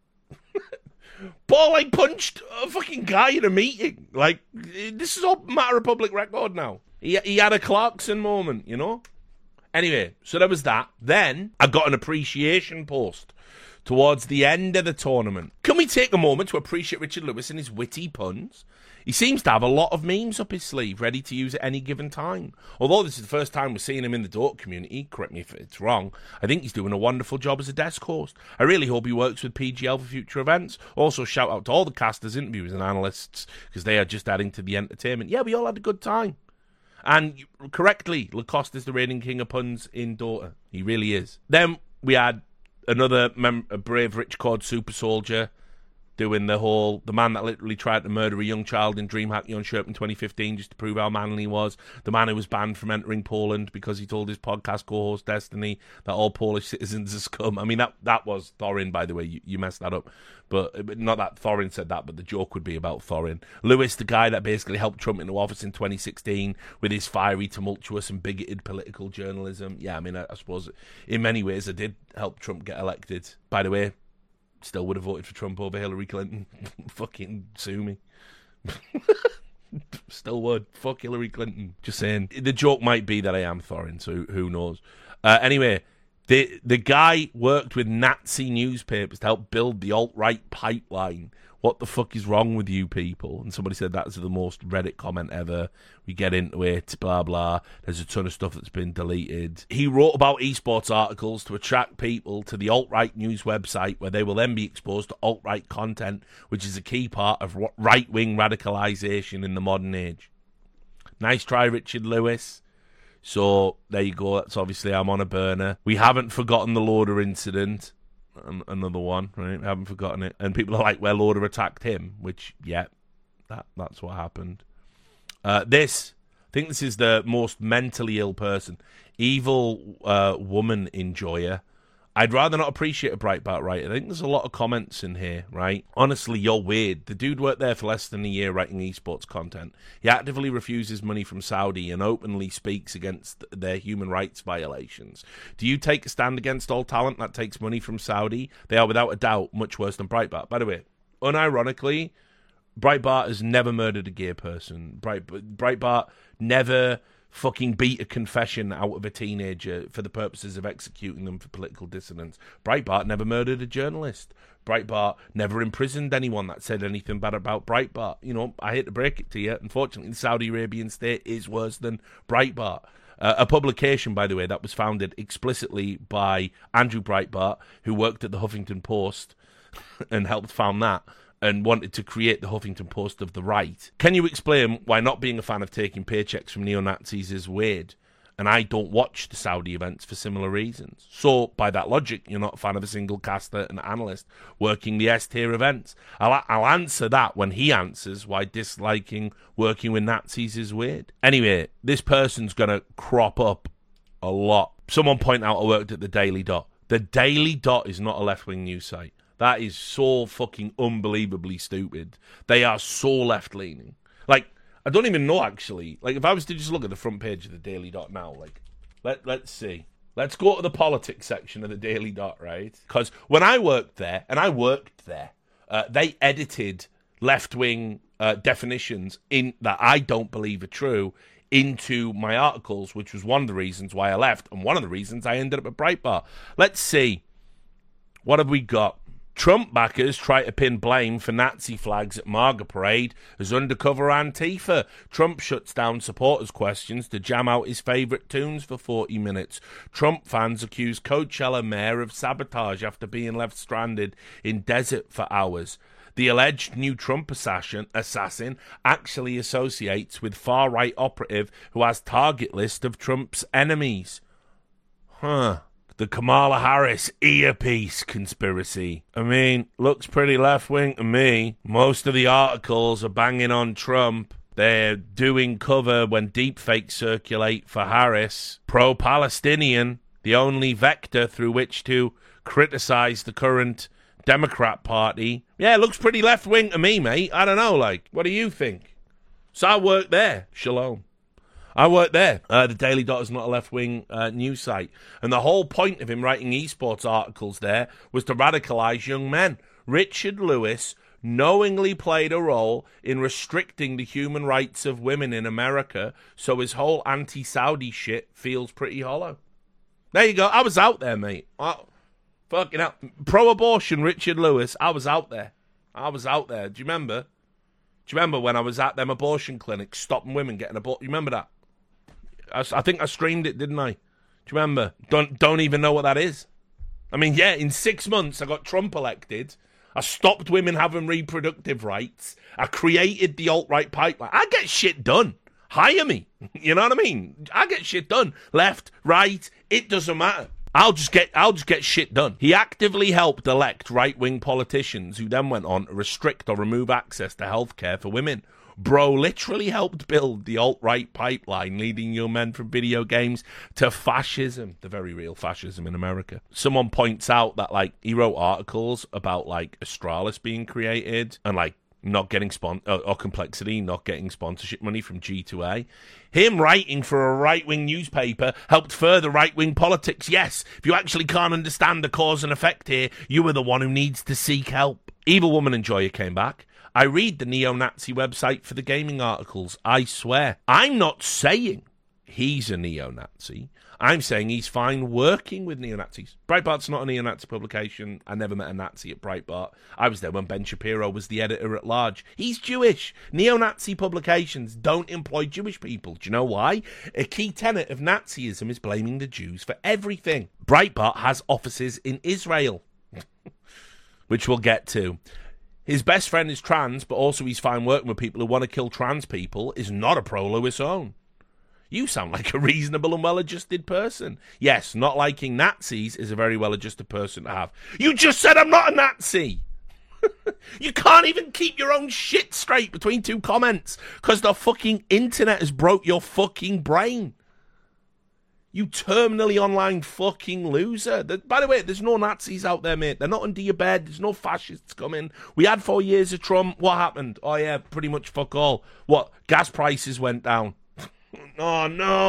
Speaker 1: Paul, punched a fucking guy in a meeting. This is all matter of public record now. He had a Clarkson moment, you know? Anyway, so there was that. Then, I got an appreciation post towards the end of the tournament. Can we take a moment to appreciate Richard Lewis and his witty puns? He seems to have a lot of memes up his sleeve, ready to use at any given time. Although this is the first time we're seeing him in the Dork community, correct me if it's wrong, I think he's doing a wonderful job as a desk host. I really hope he works with PGL for future events. Also, shout out to all the casters, interviewers and analysts, because they are just adding to the entertainment. Yeah, we all had a good time. And correctly, Lacoste is the reigning king of puns in Dota. He really is. Then we had another brave Rich Cord super soldier doing the man that literally tried to murder a young child in DreamHack Jönköping in 2015 just to prove how manly he was. The man who was banned from entering Poland because he told his podcast co-host Destiny that all Polish citizens are scum. I mean, that was Thorin, by the way. You messed that up. But not that Thorin said that, but the joke would be about Thorin. Lewis, the guy that basically helped Trump into office in 2016 with his fiery, tumultuous and bigoted political journalism. Yeah, I mean, I suppose in many ways it did help Trump get elected. By the way, still would have voted for Trump over Hillary Clinton. Fucking sue me. Still would. Fuck Hillary Clinton. Just saying. The joke might be that I am Thorin, so who knows. Anyway, the guy worked with Nazi newspapers to help build the alt-right pipeline. What the fuck is wrong with you people? And somebody said that's the most Reddit comment ever. We get into it, blah, blah. There's a ton of stuff that's been deleted. He wrote about esports articles to attract people to the alt-right news website where they will then be exposed to alt-right content, which is a key part of right-wing radicalization in the modern age. Nice try, Richard Lewis. So, there you go. That's obviously I'm on a burner. We haven't forgotten the Lauder incident. Another one, right? I haven't forgotten it. And people are like, well, Lauder attacked him, which, yeah, that's what happened. I think this is the most mentally ill person. Evil woman enjoyer. I'd rather not appreciate a Breitbart writer. I think there's a lot of comments in here, right? Honestly, you're weird. The dude worked there for less than a year writing esports content. He actively refuses money from Saudi and openly speaks against their human rights violations. Do you take a stand against all talent that takes money from Saudi? They are without a doubt much worse than Breitbart. By the way, unironically, Breitbart has never murdered a gay person. Breitbart never fucking beat a confession out of a teenager for the purposes of executing them for political dissidence. Breitbart never murdered a journalist. Breitbart never imprisoned anyone that said anything bad about Breitbart. You know, I hate to break it to you. Unfortunately, the Saudi Arabian state is worse than Breitbart. A publication, by the way, that was founded explicitly by Andrew Breitbart, who worked at the Huffington Post and helped found that, and wanted to create the Huffington Post of the right. Can you explain why not being a fan of taking paychecks from neo-Nazis is weird? And I don't watch the Saudi events for similar reasons. So, by that logic, you're not a fan of a single caster and analyst working the S-tier events. I'll answer that when he answers why disliking working with Nazis is weird. Anyway, this person's going to crop up a lot. Someone point out I worked at the Daily Dot. The Daily Dot is not a left-wing news site. That is so fucking unbelievably stupid. They are so left-leaning. Like, I don't even know, actually. Like, if I was to just look at the front page of the Daily Dot now, like, let's see. Let's go to the politics section of the Daily Dot, right? Because when I worked there, they edited left-wing definitions in that I don't believe are true into my articles, which was one of the reasons why I left, and one of the reasons I ended up at Breitbart. Let's see. What have we got? Trump backers try to pin blame for Nazi flags at MAGA parade as undercover Antifa. Trump shuts down supporters' questions to jam out his favourite tunes for 40 minutes. Trump fans accuse Coachella mayor of sabotage after being left stranded in desert for hours. The alleged new Trump assassin actually associates with far-right operative who has target list of Trump's enemies. The Kamala Harris earpiece conspiracy. I mean, looks pretty left-wing to me. Most of the articles are banging on Trump. They're doing cover when deepfakes circulate for Harris. Pro-Palestinian, the only vector through which to criticize the current Democrat Party. Yeah, looks pretty left-wing to me, mate. I don't know, like, what do you think? So I work there. Shalom. I worked there. The Daily Dot is not a left-wing news site. And the whole point of him writing esports articles there was to radicalize young men. Richard Lewis knowingly played a role in restricting the human rights of women in America, so his whole anti-Saudi shit feels pretty hollow. There you go. I was out there, mate. Fucking hell. Pro-abortion Richard Lewis, I was out there. Do you remember? Do you remember when I was at them abortion clinics stopping women getting aborted? You remember that? I think I streamed it, didn't I? Do you remember? Don't even know what that is. I mean, yeah, in 6 months I got Trump elected. I stopped women having reproductive rights. I created the alt-right pipeline. I get shit done. Hire me. You know what I mean? I get shit done. Left, right, it doesn't matter. I'll just get shit done. He actively helped elect right-wing politicians who then went on to restrict or remove access to healthcare for women. Bro literally helped build the alt-right pipeline, leading young men from video games to fascism, the very real fascism in America. Someone points out that, like, he wrote articles about, like, Astralis being created and, like, not getting or Complexity not getting sponsorship money from G2A. Him writing for a right-wing newspaper helped further right-wing politics. Yes, if you actually can't understand the cause and effect here, you are the one who needs to seek help. Evil Woman Enjoyer came back. I read the neo-Nazi website for the gaming articles. I swear. I'm not saying he's a neo-Nazi. I'm saying he's fine working with neo-Nazis. Breitbart's not a neo-Nazi publication. I never met a Nazi at Breitbart. I was there when Ben Shapiro was the editor-at-large. He's Jewish. Neo-Nazi publications don't employ Jewish people. Do you know why? A key tenet of Nazism is blaming the Jews for everything. Breitbart has offices in Israel, which we'll get to. His best friend is trans, but also he's fine working with people who want to kill trans people, is not a pro-Lewis own. You sound like a reasonable and well-adjusted person. Yes, not liking Nazis is a very well-adjusted person to have. You just said I'm not a Nazi! You can't even keep your own shit straight between two comments because the fucking internet has broke your fucking brain. You terminally online fucking loser. By the way, there's no Nazis out there, mate. They're not under your bed. There's no fascists coming. We had 4 years of Trump. What happened? Oh, yeah, pretty much fuck all. What? Gas prices went down. Oh,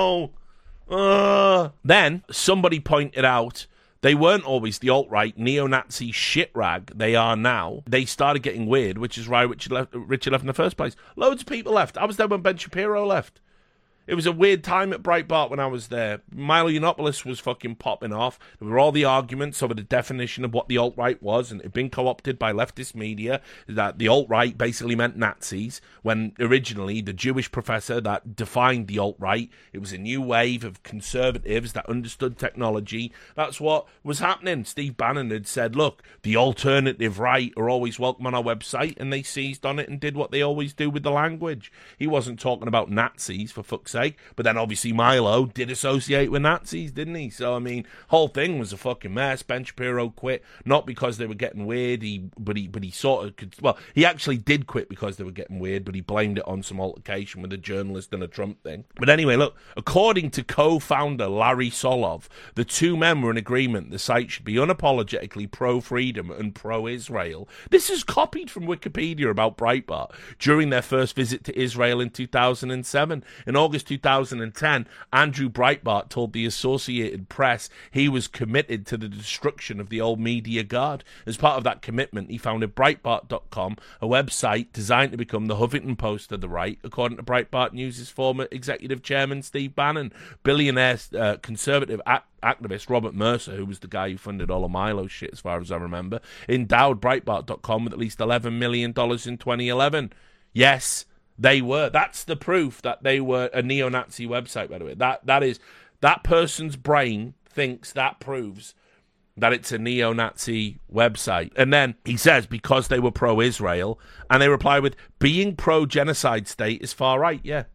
Speaker 1: no. Then somebody pointed out they weren't always the alt-right neo-Nazi shit rag they are now. They started getting weird, which is why Richard left in the first place. Loads of people left. I was there when Ben Shapiro left. It was a weird time at Breitbart when I was there. Milo Yiannopoulos was fucking popping off. There were all the arguments over the definition of what the alt-right was, and it had been co-opted by leftist media, that the alt-right basically meant Nazis, when originally the Jewish professor that defined the alt-right, it was a new wave of conservatives that understood technology. That's what was happening. Steve Bannon had said, look, the alternative right are always welcome on our website, and they seized on it and did what they always do with the language. He wasn't talking about Nazis, for fuck's sake, but then obviously Milo did associate with Nazis, didn't he? So I mean, whole thing was a fucking mess. Ben Shapiro quit not because they were getting weird, but he sort of could. Well, he actually did quit because they were getting weird, but he blamed it on some altercation with a journalist and a Trump thing. But anyway, look, according to co-founder Larry Solov, the two men were in agreement the site should be unapologetically pro-freedom and pro-Israel. This is copied from Wikipedia about Breitbart during their first visit to Israel in 2007. In August 2010, Andrew Breitbart told the Associated Press he was committed to the destruction of the old media guard. As part of that commitment, he founded Breitbart.com, a website designed to become the Huffington Post of the right, according to Breitbart News' former executive chairman, Steve Bannon. Billionaire conservative activist Robert Mercer, who was the guy who funded all of Milo's shit, as far as I remember, endowed Breitbart.com with at least $11 million in 2011. Yes, they were. That's the proof that they were a neo-Nazi website, by the way. That person's brain thinks that proves that it's a neo-Nazi website. And then he says because they were pro-Israel, and they reply with, being pro-genocide state is far right. Yeah.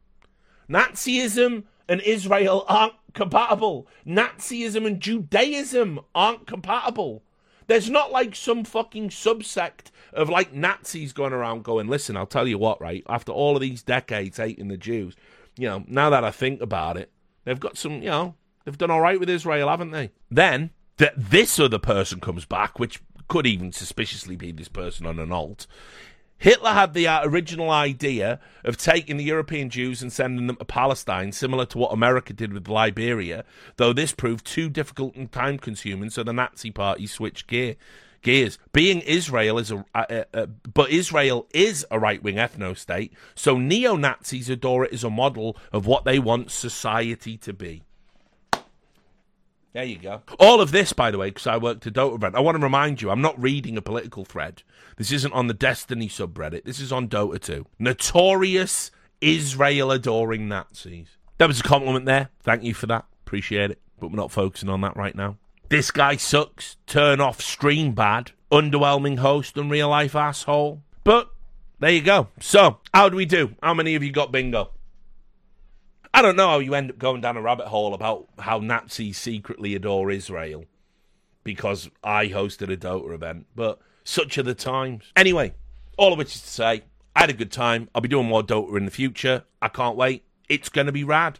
Speaker 1: Nazism and Israel aren't compatible. Nazism and Judaism aren't compatible. There's not like some fucking subsect of like Nazis going around going, listen, I'll tell you what, right? After all of these decades hating the Jews, now that I think about it, they've got some, they've done all right with Israel, haven't they? Then this other person comes back, which could even suspiciously be this person on an alt. Hitler had the original idea of taking the European Jews and sending them to Palestine, similar to what America did with Liberia, though this proved too difficult and time-consuming, so the Nazi party switched gears. Being Israel but Israel is a right-wing ethno-state, so neo-Nazis adore it as a model of what they want society to be. There you go. All of this, by the way, because I worked a Dota event, I want to remind you, I'm not reading a political thread. This isn't on the Destiny subreddit. This is on Dota 2. Notorious Israel-adoring Nazis. There was a compliment there. Thank you for that. Appreciate it. But we're not focusing on that right now. This guy sucks. Turn off stream bad. Underwhelming host and real-life asshole. But there you go. So, how do we do? How many of you got bingo? I don't know how you end up going down a rabbit hole about how Nazis secretly adore Israel because I hosted a Dota event, but such are the times. Anyway, all of which is to say, I had a good time. I'll be doing more Dota in the future. I can't wait. It's going to be rad.